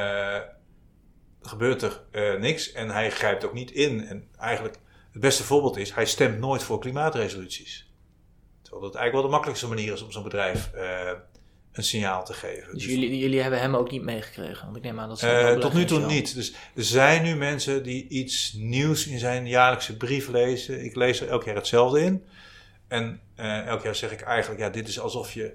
Speaker 1: gebeurt er niks en hij grijpt ook niet in. En eigenlijk het beste voorbeeld is, hij stemt nooit voor klimaatresoluties. Terwijl dat eigenlijk wel de makkelijkste manier is om zo'n bedrijf een signaal te geven.
Speaker 2: Dus jullie hebben hem ook niet meegekregen? Want ik neem aan dat ze
Speaker 1: tot nu toe niet. Dus er zijn nu mensen die iets nieuws in zijn jaarlijkse brief lezen. Ik lees er elk jaar hetzelfde in. En elk jaar zeg ik eigenlijk, ja, dit is alsof je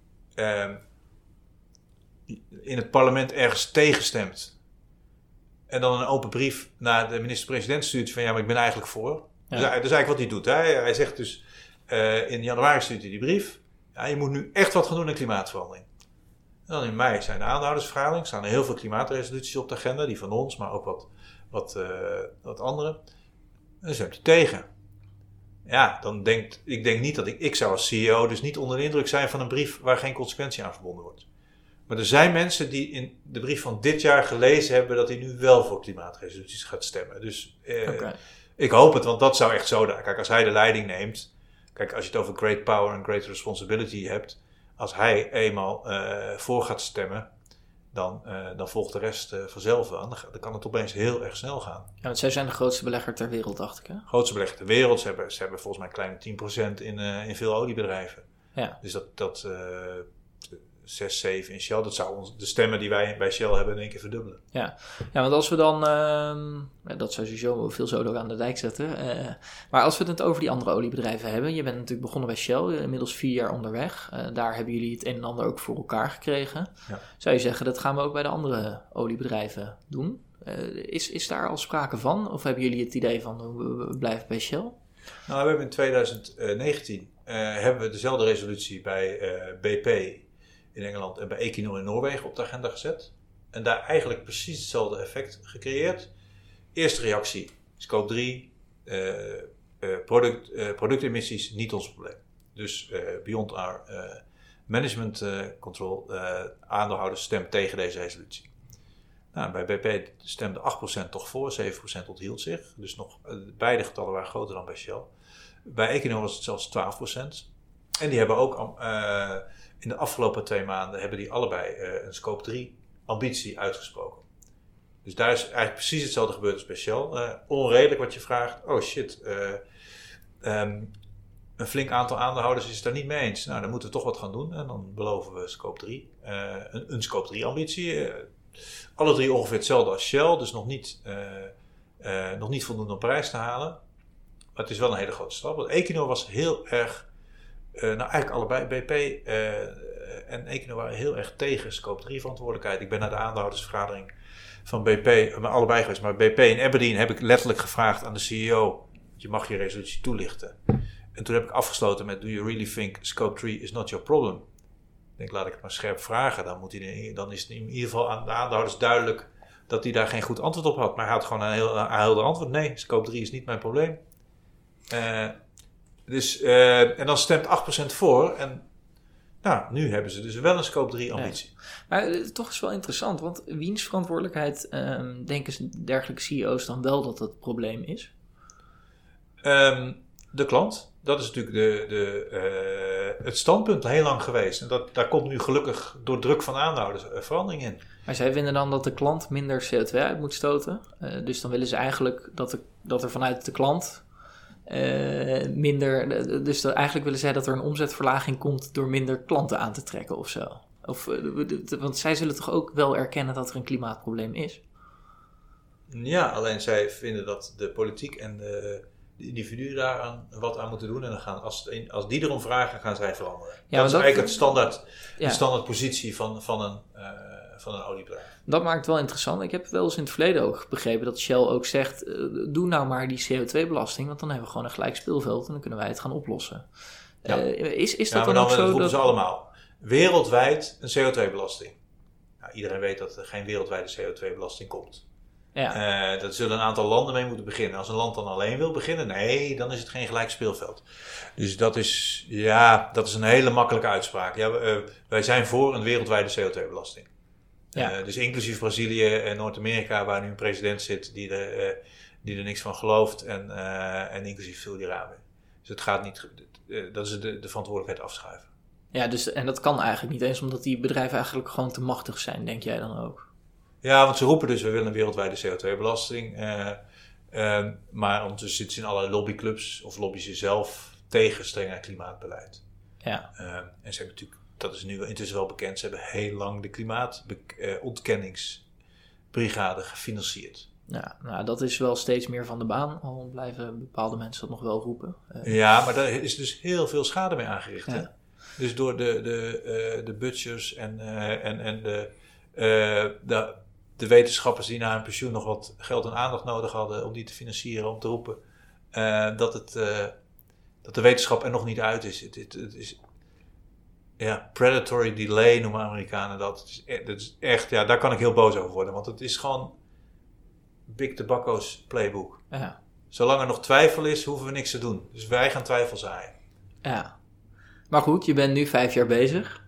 Speaker 1: in het parlement ergens tegenstemt. En dan een open brief naar de minister-president stuurt van ja, maar ik ben eigenlijk voor. Ja. Dus eigenlijk wat hij doet. Hij zegt dus, in januari stuurt hij die brief. Ja, je moet nu echt wat gaan doen aan klimaatverandering. En dan in mei zijn de aandeelhoudersvergadering. Staan er heel veel klimaatresoluties op de agenda. Die van ons, maar ook wat andere. En dan zijn we tegen. Ja, ik denk niet dat ik zou als CEO dus niet onder de indruk zijn van een brief waar geen consequentie aan verbonden wordt. Maar er zijn mensen die in de brief van dit jaar gelezen hebben dat hij nu wel voor klimaatresoluties gaat stemmen. Dus ik hoop het, want dat zou echt zo. Kijk, als hij de leiding neemt. Kijk, als je het over great power en great responsibility hebt. Als hij eenmaal voor gaat stemmen. dan volgt de rest vanzelf aan. Dan kan het opeens heel erg snel gaan.
Speaker 2: Ja, want zij zijn de grootste belegger ter wereld, dacht ik, hè?
Speaker 1: Grootste belegger ter wereld. Ze hebben volgens mij een kleine 10% in veel oliebedrijven.
Speaker 2: Ja.
Speaker 1: Dus dat 6, 7 in Shell, dat zou de stemmen die wij bij Shell hebben in één keer verdubbelen.
Speaker 2: Ja, want als we dan, dat zou sowieso veel zoden aan de dijk zetten. Maar als we het over die andere oliebedrijven hebben. Je bent natuurlijk begonnen bij Shell, inmiddels 4 jaar onderweg. Daar hebben jullie het een en ander ook voor elkaar gekregen. Ja. Zou je zeggen, dat gaan we ook bij de andere oliebedrijven doen? Is daar al sprake van? Of hebben jullie het idee van, we blijven bij Shell?
Speaker 1: Nou, we hebben in 2019 hebben we dezelfde resolutie bij BP in Engeland en bij Equinor in Noorwegen op de agenda gezet. En daar eigenlijk precies hetzelfde effect gecreëerd. Eerste reactie, scope 3, productemissies, niet ons probleem. Dus beyond our management control, aandeelhouders stemmen tegen deze resolutie. Nou, bij BP stemde 8% toch voor, 7% onthield zich. Dus beide getallen waren groter dan bij Shell. Bij Equinor was het zelfs 12%. En die hebben ook in de afgelopen 2 maanden hebben die allebei een scope 3 ambitie uitgesproken. Dus daar is eigenlijk precies hetzelfde gebeurd als bij Shell. Onredelijk wat je vraagt. Oh shit, een flink aantal aandeelhouders is het daar niet mee eens. Nou, dan moeten we toch wat gaan doen. En dan beloven we scope 3. Een scope 3 ambitie. Alle 3 ongeveer hetzelfde als Shell. Dus nog niet voldoende op prijs te halen. Maar het is wel een hele grote stap. Want Equinor was heel erg... eigenlijk allebei, BP en Equinor waren heel erg tegen scope 3 verantwoordelijkheid. Ik ben naar de aandeelhoudersvergadering van BP, maar allebei geweest. Maar BP in Aberdeen heb ik letterlijk gevraagd aan de CEO, je mag je resolutie toelichten. En toen heb ik afgesloten met, do you really think scope 3 is not your problem? Ik denk, laat ik het maar scherp vragen. Dan is het in ieder geval aan de aandeelhouders duidelijk dat hij daar geen goed antwoord op had. Maar hij had gewoon een heel helder antwoord. Nee, scope 3 is niet mijn probleem. En dan stemt 8% voor. En nou, nu hebben ze dus wel een scope 3 ambitie.
Speaker 2: Ja. Maar toch is wel interessant. Want wiens verantwoordelijkheid denken dergelijke CEO's dan wel dat het probleem is?
Speaker 1: De klant. Dat is natuurlijk het standpunt heel lang geweest. En daar komt nu gelukkig door druk van aandeelhouders verandering in.
Speaker 2: Maar zij vinden dan dat de klant minder CO2 uit moet stoten. Dus dan willen ze eigenlijk dat er vanuit de klant... eigenlijk willen zij dat er een omzetverlaging komt door minder klanten aan te trekken of zo. Want zij zullen toch ook wel erkennen dat er een klimaatprobleem is?
Speaker 1: Ja, alleen zij vinden dat de politiek en de individuen daar wat aan moeten doen. En dan als die erom vragen, gaan zij veranderen. Ja, dat is eigenlijk de standaard positie van een oliebedrijf.
Speaker 2: Dat maakt het wel interessant. Ik heb wel eens in het verleden ook begrepen dat Shell ook zegt... doe nou maar die CO2-belasting, want dan hebben we gewoon een gelijk speelveld... en dan kunnen wij het gaan oplossen. Ja. Is dat dan ook zo? Dat roepen
Speaker 1: ze allemaal. Wereldwijd een CO2-belasting. Nou, iedereen weet dat er geen wereldwijde CO2-belasting komt. Ja. Dat zullen een aantal landen mee moeten beginnen. Als een land dan alleen wil beginnen, nee, dan is het geen gelijk speelveld. Dus dat is een hele makkelijke uitspraak. Ja, wij zijn voor een wereldwijde CO2-belasting. Ja. Dus inclusief Brazilië en Noord-Amerika, waar nu een president zit die er niks van gelooft, en inclusief Saudi-Arabië. Dus het gaat niet, dat is de verantwoordelijkheid afschuiven.
Speaker 2: Ja, en dat kan eigenlijk niet eens, omdat die bedrijven eigenlijk gewoon te machtig zijn, denk jij dan ook?
Speaker 1: Ja, want ze roepen dus, we willen een wereldwijde CO2-belasting. Maar ondertussen zitten ze in allerlei lobbyclubs of lobbyen ze zelf tegen strenger klimaatbeleid. Ja. En ze hebben natuurlijk, dat is nu intussen wel bekend, ze hebben heel lang de klimaatontkenningsbrigade gefinancierd.
Speaker 2: Ja, nou dat is wel steeds meer van de baan, al blijven bepaalde mensen dat nog wel roepen.
Speaker 1: Ja, maar daar is dus heel veel schade mee aangericht. Ja. Hè? Dus door de butchers en de wetenschappers die na hun pensioen nog wat geld en aandacht nodig hadden om die te financieren, om te roepen dat de wetenschap er nog niet uit is. Het is predatory delay noemen Amerikanen dat. Dat is echt, daar kan ik heel boos over worden, want het is gewoon Big Tobacco's playbook. Ja. Zolang er nog twijfel is, hoeven we niks te doen. Dus wij gaan twijfel zaaien.
Speaker 2: Ja. Maar goed, je bent nu 5 jaar bezig.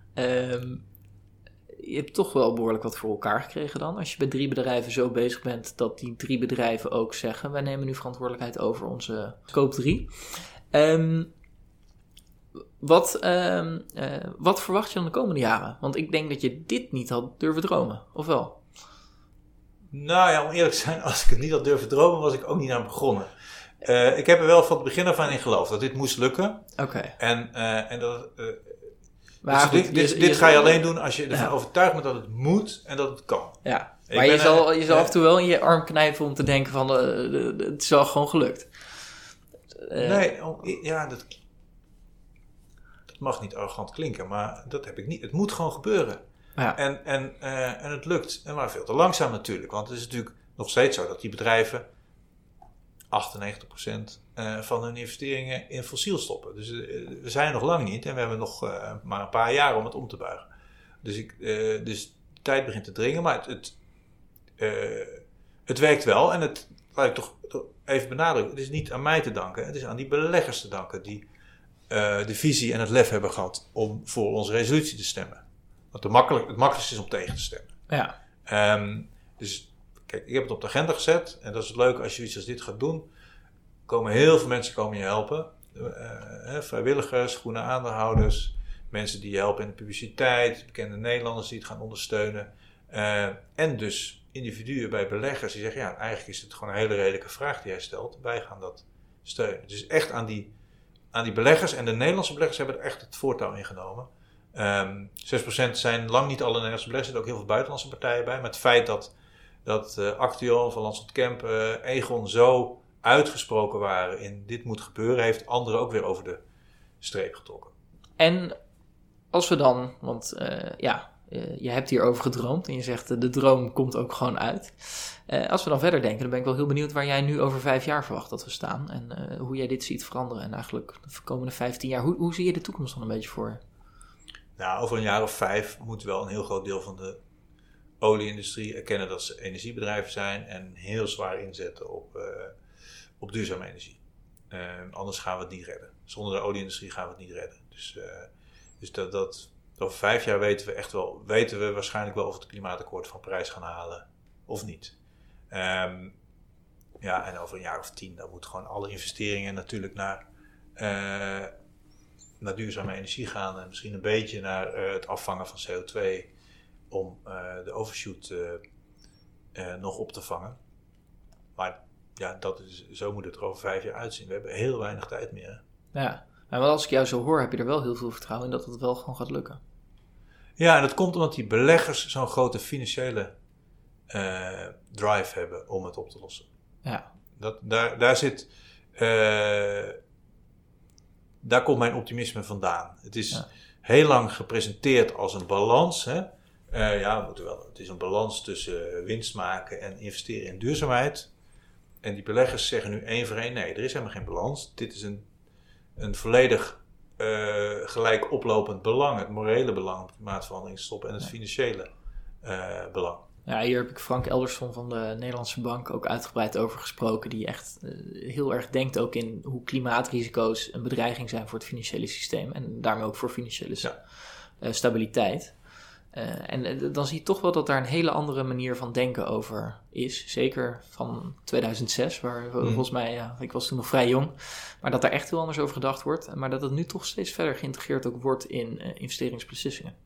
Speaker 2: Je hebt toch wel behoorlijk wat voor elkaar gekregen dan. Als je bij 3 bedrijven zo bezig bent dat die 3 bedrijven ook zeggen, wij nemen nu verantwoordelijkheid over onze scope 3. Wat verwacht je dan de komende jaren? Want ik denk dat je dit niet had durven dromen, of wel?
Speaker 1: Nou ja, om eerlijk te zijn, als ik het niet had durven dromen, was ik ook niet aan begonnen. Ik heb er wel van het begin af aan in geloofd dat dit moest lukken.
Speaker 2: Oké.
Speaker 1: En dat...
Speaker 2: Maar
Speaker 1: dus dit ga je alleen doen als je ervan overtuigd bent dat het moet en dat het kan.
Speaker 2: Ja, maar je zal af en toe wel in je arm knijpen om te denken van het is al gewoon gelukt.
Speaker 1: Dat mag niet arrogant klinken, maar dat heb ik niet. Het moet gewoon gebeuren. Ja. En het lukt. En maar veel te langzaam natuurlijk, want het is natuurlijk nog steeds zo dat die bedrijven 98% van hun investeringen in fossiel stoppen. Dus we zijn nog lang niet en we hebben nog maar een paar jaar om het om te buigen. Dus de tijd begint te dringen, maar het werkt wel. En het laat ik toch even benadrukken. Het is niet aan mij te danken, het is aan die beleggers te danken die de visie en het lef hebben gehad om voor onze resolutie te stemmen. Want het makkelijkste is om tegen te stemmen.
Speaker 2: Ja.
Speaker 1: Dus kijk, ik heb het op de agenda gezet. En dat is het leuke als je iets als dit gaat doen. Komen heel veel mensen je helpen. Vrijwilligers, groene aandeelhouders. Mensen die je helpen in de publiciteit. Bekende Nederlanders die het gaan ondersteunen. En dus individuen bij beleggers die zeggen... ja, eigenlijk is het gewoon een hele redelijke vraag die jij stelt. Wij gaan dat steunen. Dus echt aan die beleggers. En de Nederlandse beleggers hebben er echt het voortouw in genomen. 6% zijn lang niet alle Nederlandse beleggers. Er zitten ook heel veel buitenlandse partijen bij. Maar het feit dat Action, Van Lanschot Kempen, Egon zo uitgesproken waren in dit moet gebeuren, heeft anderen ook weer over de streep getrokken.
Speaker 2: En als we dan, want je hebt hierover gedroomd en je zegt de droom komt ook gewoon uit. Als we dan verder denken, dan ben ik wel heel benieuwd waar jij nu over 5 jaar verwacht dat we staan en hoe jij dit ziet veranderen en eigenlijk de komende 15 jaar. Hoe zie je de toekomst dan een beetje voor je?
Speaker 1: Nou, over een jaar of 5 moet wel een heel groot deel van de olieindustrie erkennen dat ze energiebedrijven zijn en heel zwaar inzetten op duurzame energie. Anders gaan we het niet redden. Zonder de olieindustrie gaan we het niet redden. Dus dat over 5 jaar weten we waarschijnlijk wel of we het klimaatakkoord van Parijs gaan halen of niet. En over een jaar of 10, dan moeten gewoon alle investeringen natuurlijk naar duurzame energie gaan en misschien een beetje naar het afvangen van CO2 om de overshoot nog op te vangen. Maar ja, zo moet het er over 5 jaar uitzien. We hebben heel weinig tijd meer. Hè?
Speaker 2: Ja, maar als ik jou zo hoor, heb je er wel heel veel vertrouwen in dat het wel gewoon gaat lukken.
Speaker 1: Ja, en dat komt omdat die beleggers zo'n grote financiële drive hebben om het op te lossen.
Speaker 2: Ja.
Speaker 1: Daar komt mijn optimisme vandaan. Het is heel lang gepresenteerd als een balans. Hè? Het is een balans tussen winst maken en investeren in duurzaamheid. En die beleggers zeggen nu 1 voor 1, nee, er is helemaal geen balans. Dit is een volledig gelijk oplopend belang. Het morele belang om klimaatverandering te stoppen en het financiële belang.
Speaker 2: Ja, hier heb ik Frank Eldersson van de Nederlandse Bank ook uitgebreid over gesproken. Die echt heel erg denkt ook in hoe klimaatrisico's een bedreiging zijn voor het financiële systeem. En daarmee ook voor financiële stabiliteit. En dan zie je toch wel dat daar een hele andere manier van denken over is. Zeker van 2006, waar volgens mij, ik was toen nog vrij jong. Maar dat daar echt heel anders over gedacht wordt. Maar dat het nu toch steeds verder geïntegreerd ook wordt in investeringsbeslissingen.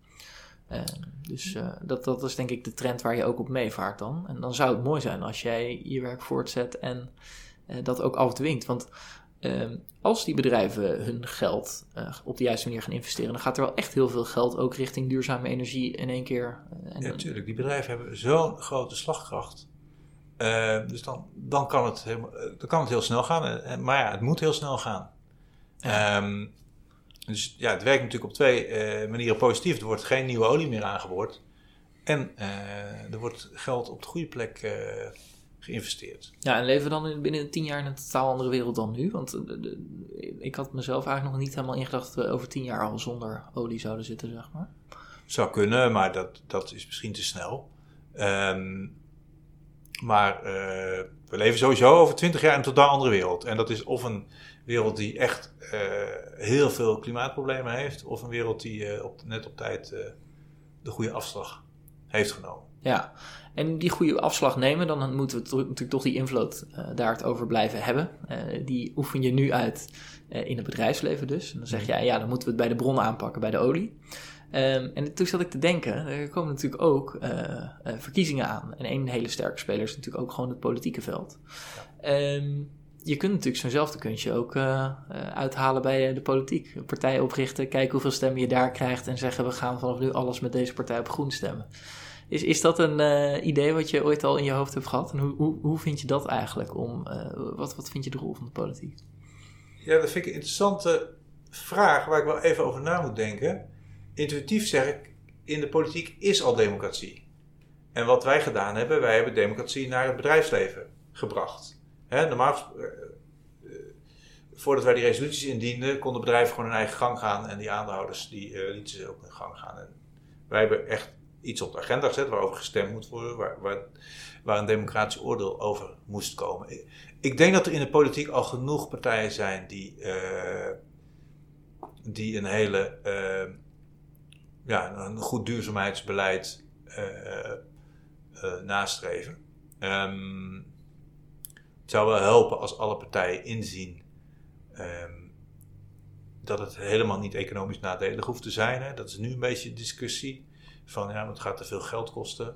Speaker 2: Dat is denk ik de trend waar je ook op meevaart dan. En dan zou het mooi zijn als jij je werk voortzet en dat ook afdwingt. Want als die bedrijven hun geld op de juiste manier gaan investeren, dan gaat er wel echt heel veel geld ook richting duurzame energie in één keer.
Speaker 1: Ja, natuurlijk. Die bedrijven hebben zo'n grote slagkracht. Dus dan kan het heel snel gaan. Maar ja, het moet heel snel gaan. Ja. Dus ja, het werkt natuurlijk op 2 manieren positief. Er wordt geen nieuwe olie meer aangeboord. En er wordt geld op de goede plek geïnvesteerd.
Speaker 2: Ja, en leven we dan binnen 10 jaar in een totaal andere wereld dan nu? Want ik had mezelf eigenlijk nog niet helemaal ingedacht dat we over 10 jaar al zonder olie zouden zitten, zeg maar.
Speaker 1: Zou kunnen, maar dat is misschien te snel. Maar we leven sowieso over 20 jaar in een totaal andere wereld. En dat is of een wereld die echt heel veel klimaatproblemen heeft, of een wereld die net op tijd de goede afslag heeft genomen.
Speaker 2: Ja, en die goede afslag nemen, dan moeten we natuurlijk toch die invloed daar het over blijven hebben. Die oefen je nu uit in het bedrijfsleven dus. En dan zeg je, dan moeten we het bij de bron aanpakken, bij de olie. En toen zat ik te denken, er komen natuurlijk ook verkiezingen aan. En een hele sterke speler is natuurlijk ook gewoon het politieke veld. Je kunt natuurlijk zo'nzelfde kunstje ook uithalen bij de politiek. Een partij oprichten, kijken hoeveel stemmen je daar krijgt en zeggen we gaan vanaf nu alles met deze partij op groen stemmen. Is dat een idee wat je ooit al in je hoofd hebt gehad? En hoe vind je dat eigenlijk? Wat vind je de rol van de politiek?
Speaker 1: Ja, dat vind ik een interessante vraag waar ik wel even over na moet denken. Intuïtief zeg ik, in de politiek is al democratie. En wat wij gedaan hebben, wij hebben democratie naar het bedrijfsleven gebracht. Normaal, voordat wij die resoluties indienden, konden bedrijven gewoon hun eigen gang gaan. En die aandeelhouders die lieten ze ook hun gang gaan. En wij hebben echt iets op de agenda gezet waarover gestemd moet worden, waar een democratisch oordeel over moest komen. Ik denk dat er in de politiek al genoeg partijen zijn die een hele een goed duurzaamheidsbeleid nastreven. Het zou wel helpen als alle partijen inzien dat het helemaal niet economisch nadelig hoeft te zijn. Hè? Dat is nu een beetje discussie van het gaat te veel geld kosten.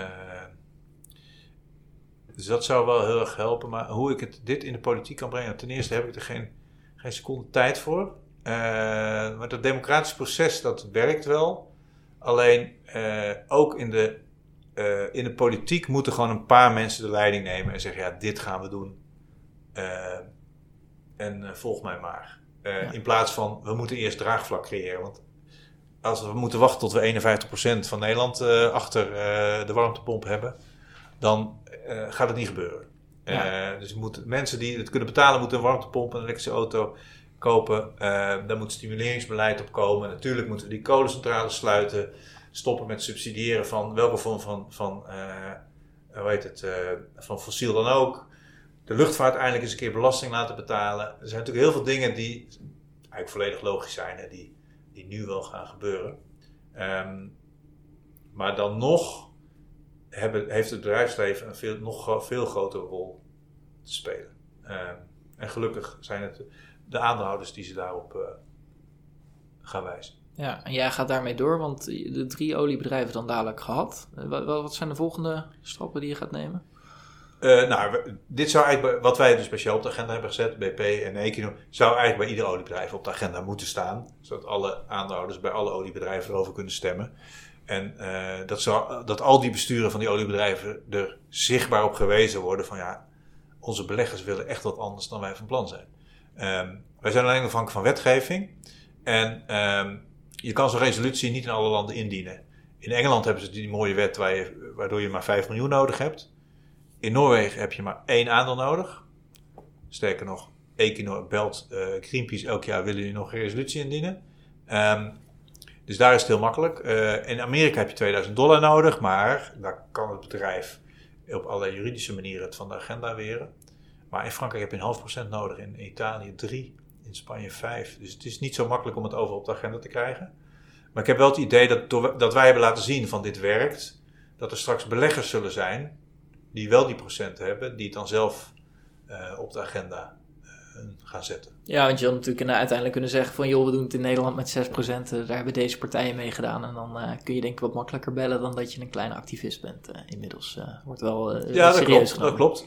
Speaker 1: Dus dat zou wel heel erg helpen. Maar hoe ik dit in de politiek kan brengen, ten eerste heb ik er geen seconde tijd voor. Maar dat democratisch proces, dat werkt wel. Alleen ook in de politiek moeten gewoon een paar mensen de leiding nemen en zeggen, dit gaan we doen. En volg mij maar. In plaats van, we moeten eerst draagvlak creëren. Want als we moeten wachten tot we 51% van Nederland achter de warmtepomp hebben, dan gaat het niet gebeuren. Dus mensen die het kunnen betalen, moeten een warmtepomp en een elektrische auto kopen. Daar moet stimuleringsbeleid op komen. Natuurlijk moeten we die kolencentrales sluiten. Stoppen met subsidiëren van welke vorm van fossiel dan ook. De luchtvaart eindelijk eens een keer belasting laten betalen. Er zijn natuurlijk heel veel dingen die eigenlijk volledig logisch zijn. Hè, die nu wel gaan gebeuren. Maar dan nog heeft het bedrijfsleven een nog veel grotere rol te spelen. En gelukkig zijn het de aandeelhouders die ze daarop gaan wijzen. Ja,
Speaker 2: en jij gaat daarmee door, want de 3 oliebedrijven dan dadelijk gehad. Wat zijn de volgende stappen die je gaat nemen?
Speaker 1: Dit zou eigenlijk, wat wij dus speciaal op de agenda hebben gezet, BP en Equinor, zou eigenlijk bij ieder oliebedrijf op de agenda moeten staan. Zodat alle aandeelhouders bij alle oliebedrijven erover kunnen stemmen. En dat al die besturen van die oliebedrijven er zichtbaar op gewezen worden van onze beleggers willen echt wat anders dan wij van plan zijn. Wij zijn alleen afhankelijk van wetgeving. En je kan zo'n resolutie niet in alle landen indienen. In Engeland hebben ze die mooie wet waardoor je maar 5 miljoen nodig hebt. In Noorwegen heb je maar 1 aandeel nodig. Sterker nog, Equinor belt Greenpeace elk jaar, willen jullie nog een resolutie indienen? Dus daar is het heel makkelijk. In Amerika heb je $2000 nodig, maar daar kan het bedrijf op allerlei juridische manieren het van de agenda weren. Maar in Frankrijk heb je 0,5% nodig, in Italië 3%, in Spanje 5%. Dus het is niet zo makkelijk om het over op de agenda te krijgen. Maar ik heb wel het idee dat wij hebben laten zien van dit werkt, dat er straks beleggers zullen zijn die wel die procenten hebben, die het dan zelf op de agenda gaan zetten.
Speaker 2: Ja, want je had natuurlijk uiteindelijk kunnen zeggen van we doen het in Nederland met 6%, daar hebben deze partijen mee gedaan. En dan kun je denk ik wat makkelijker bellen dan dat je een kleine activist bent. Inmiddels wordt wel serieus genomen.
Speaker 1: Dat klopt.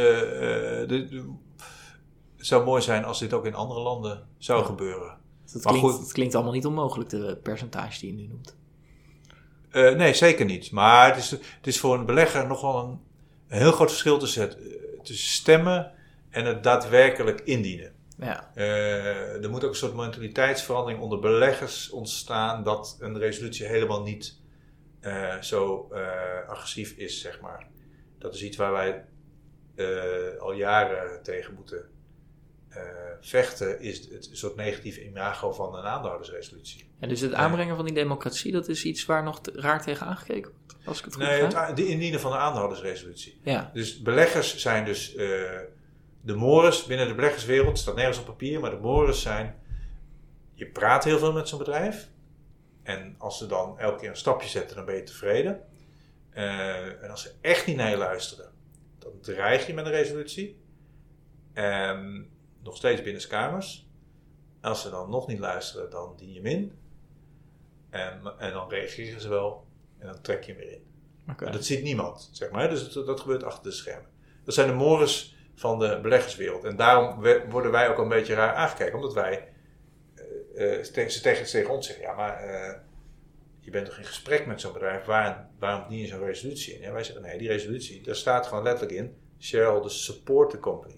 Speaker 1: Het zou mooi zijn als dit ook in andere landen zou gebeuren.
Speaker 2: Het klinkt allemaal niet onmogelijk, de percentage die je nu noemt.
Speaker 1: Nee, zeker niet. Maar het is voor een belegger nog wel een heel groot verschil tussen stemmen en het daadwerkelijk indienen.
Speaker 2: Ja.
Speaker 1: Er moet ook een soort mentaliteitsverandering onder beleggers ontstaan dat een resolutie helemaal niet zo agressief is, zeg maar. Dat is iets waar wij al jaren tegen moeten vechten, is het soort negatieve imago van een aandeelhoudersresolutie.
Speaker 2: Ja, dus het aanbrengen van die democratie, dat is iets waar nog raar tegen aangekeken wordt, als ik het goed
Speaker 1: het indienen van de aandeelhoudersresolutie.
Speaker 2: Ja.
Speaker 1: Dus beleggers zijn dus de mores binnen de beleggerswereld, staat nergens op papier, maar de mores zijn, je praat heel veel met zo'n bedrijf en als ze dan elke keer een stapje zetten, dan ben je tevreden. En als ze echt niet naar je luisteren, dan dreig je met een resolutie. En nog steeds binnenskamers. Als ze dan nog niet luisteren, dan dien je hem in. En dan reageren ze wel. En dan trek je hem weer in. Okay. Dat ziet niemand, zeg maar. Dus dat gebeurt achter de schermen. Dat zijn de mores van de beleggerswereld. En daarom worden wij ook een beetje raar aangekeken. Omdat wij tegen ons zeggen, ja, maar je bent toch in gesprek met zo'n bedrijf, waarom dien je zo'n resolutie in? Ja, wij zeggen, nee, die resolutie, daar staat gewoon letterlijk in, shareholders support the company.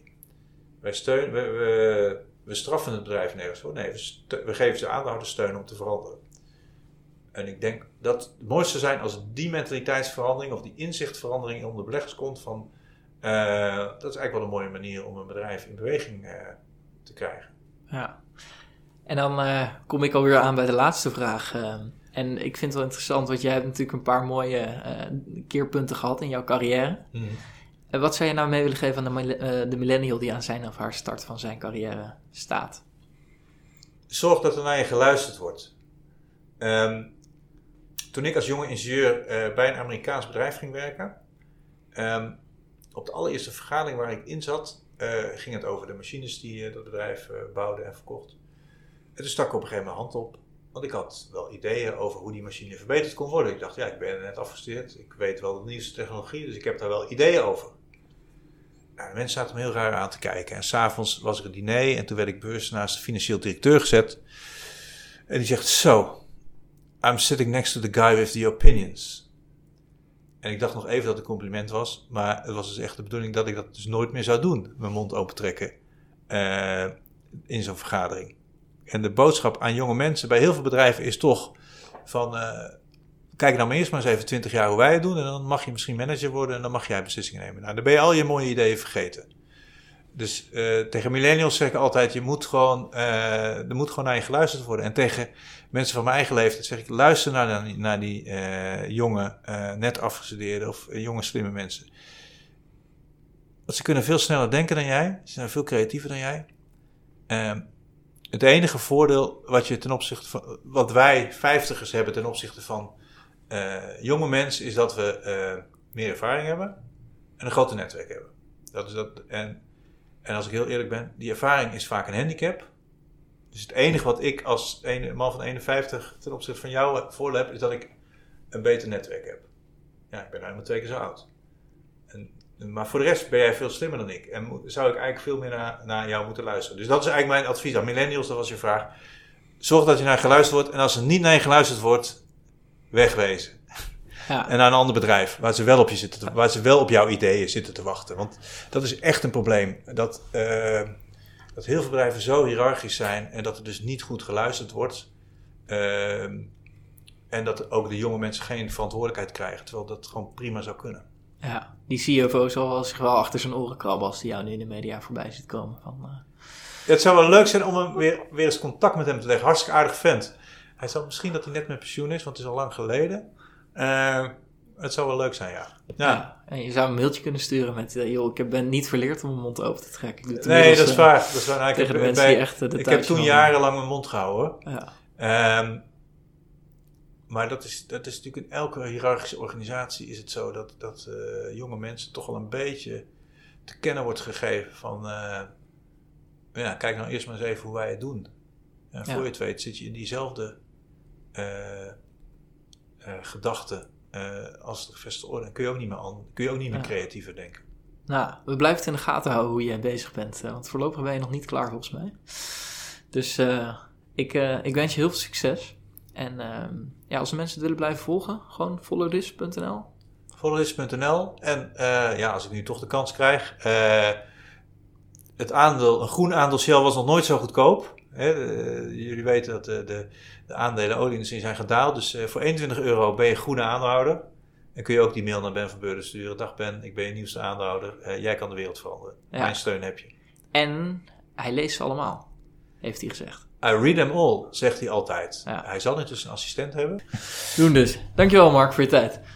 Speaker 1: We straffen het bedrijf nergens voor. Nee, we geven ze aandeelhouders steun om te veranderen. En ik denk dat het mooiste zou zijn als die mentaliteitsverandering of die inzichtverandering onder beleggers komt van, dat is eigenlijk wel een mooie manier om een bedrijf in beweging te krijgen.
Speaker 2: Ja. En dan kom ik alweer aan bij de laatste vraag. En ik vind het wel interessant, want jij hebt natuurlijk een paar mooie keerpunten gehad in jouw carrière. En wat zou je nou mee willen geven aan de millennial die aan zijn of haar start van zijn carrière staat?
Speaker 1: Zorg dat er naar je geluisterd wordt. Toen ik als jonge ingenieur bij een Amerikaans bedrijf ging werken, op de allereerste vergadering waar ik in zat, ging het over de machines die dat bedrijf bouwde en verkocht. En toen stak ik op een gegeven moment mijn hand op. Want ik had wel ideeën over hoe die machine verbeterd kon worden. Ik dacht, ja, ik ben net afgestudeerd. Ik weet wel de nieuwste technologie, dus ik heb daar wel ideeën over. Nou, de mensen zaten me heel raar aan te kijken. En s'avonds was er een diner en toen werd ik bewust naast de financieel directeur gezet. En die zegt, so, I'm sitting next to the guy with the opinions. En ik dacht nog even dat het een compliment was. Maar het was dus echt de bedoeling dat ik dat dus nooit meer zou doen. Mijn mond open trekken in zo'n vergadering. En de boodschap aan jonge mensen bij heel veel bedrijven is toch van, kijk nou maar eerst maar eens even 20 jaar hoe wij het doen en dan mag je misschien manager worden en dan mag jij beslissingen nemen. Nou, dan ben je al je mooie ideeën vergeten. Dus tegen millennials zeg ik altijd, er moet gewoon naar je geluisterd worden. En tegen mensen van mijn eigen leeftijd zeg ik, luister naar die jonge, net afgestudeerde of jonge slimme mensen. Want ze kunnen veel sneller denken dan jij, ze zijn veel creatiever dan jij. Het enige voordeel wat wij 50ers hebben ten opzichte van jonge mensen, is dat we meer ervaring hebben en een groter netwerk hebben. Dat is dat. En als ik heel eerlijk ben, die ervaring is vaak een handicap. Dus het enige wat ik als man van 51 ten opzichte van jou voordeel heb, is dat ik een beter netwerk heb. Ja, ik ben nou maar 2 keer zo oud. Maar voor de rest ben jij veel slimmer dan ik. En zou ik eigenlijk veel meer naar jou moeten luisteren. Dus dat is eigenlijk mijn advies aan millennials, dat was je vraag. Zorg dat je naar geluisterd wordt. En als er niet naar je geluisterd wordt, wegwezen. Ja. En naar een ander bedrijf, waar ze wel op jouw ideeën zitten te wachten. Want dat is echt een probleem. Dat heel veel bedrijven zo hiërarchisch zijn en dat er dus niet goed geluisterd wordt. En dat ook de jonge mensen geen verantwoordelijkheid krijgen. Terwijl dat gewoon prima zou kunnen.
Speaker 2: Ja, die CFO zal zich wel achter zijn oren krabben als die jou nu in de media voorbij ziet komen.
Speaker 1: Het zou wel leuk zijn om weer eens contact met hem te leggen. Hartstikke aardig vent. Hij zal misschien dat hij net met pensioen is, want het is al lang geleden. Het zou wel leuk zijn, ja.
Speaker 2: En je zou een mailtje kunnen sturen met, joh, ik ben niet verleerd om mijn mond open te trekken.
Speaker 1: Nee, dat is waar. Nou,
Speaker 2: tegen de mensen die echt
Speaker 1: ik heb toen jarenlang mijn mond gehouden.
Speaker 2: Ja.
Speaker 1: Maar dat is natuurlijk in elke hiërarchische organisatie is het zo dat jonge mensen toch wel een beetje te kennen wordt gegeven van, kijk nou eerst maar eens even hoe wij het doen. En voor je het weet zit je in diezelfde gedachten als de gevestigde orde. Dan kun je ook niet meer creatiever denken.
Speaker 2: Nou, we blijven het in de gaten houden hoe jij bezig bent. Want voorlopig ben je nog niet klaar volgens mij. Dus ik wens je heel veel succes. En als de mensen het willen blijven volgen, gewoon followthis.nl.
Speaker 1: Followthis.nl. En als ik nu toch de kans krijg. Een groen aandeel Shell was nog nooit zo goedkoop. Jullie weten dat de aandelen olieindustrie zijn gedaald. Dus voor €21 ben je groene aandeelhouder. En kun je ook die mail naar Ben van Beurden sturen. Dag Ben, ik ben je nieuwste aandeelhouder. Jij kan de wereld veranderen. Ja. Mijn steun heb je.
Speaker 2: En hij leest ze allemaal, heeft hij gezegd.
Speaker 1: I read them all, zegt hij altijd. Ja. Hij zal intussen een assistent hebben.
Speaker 2: Doen dus. Dankjewel Mark voor je tijd.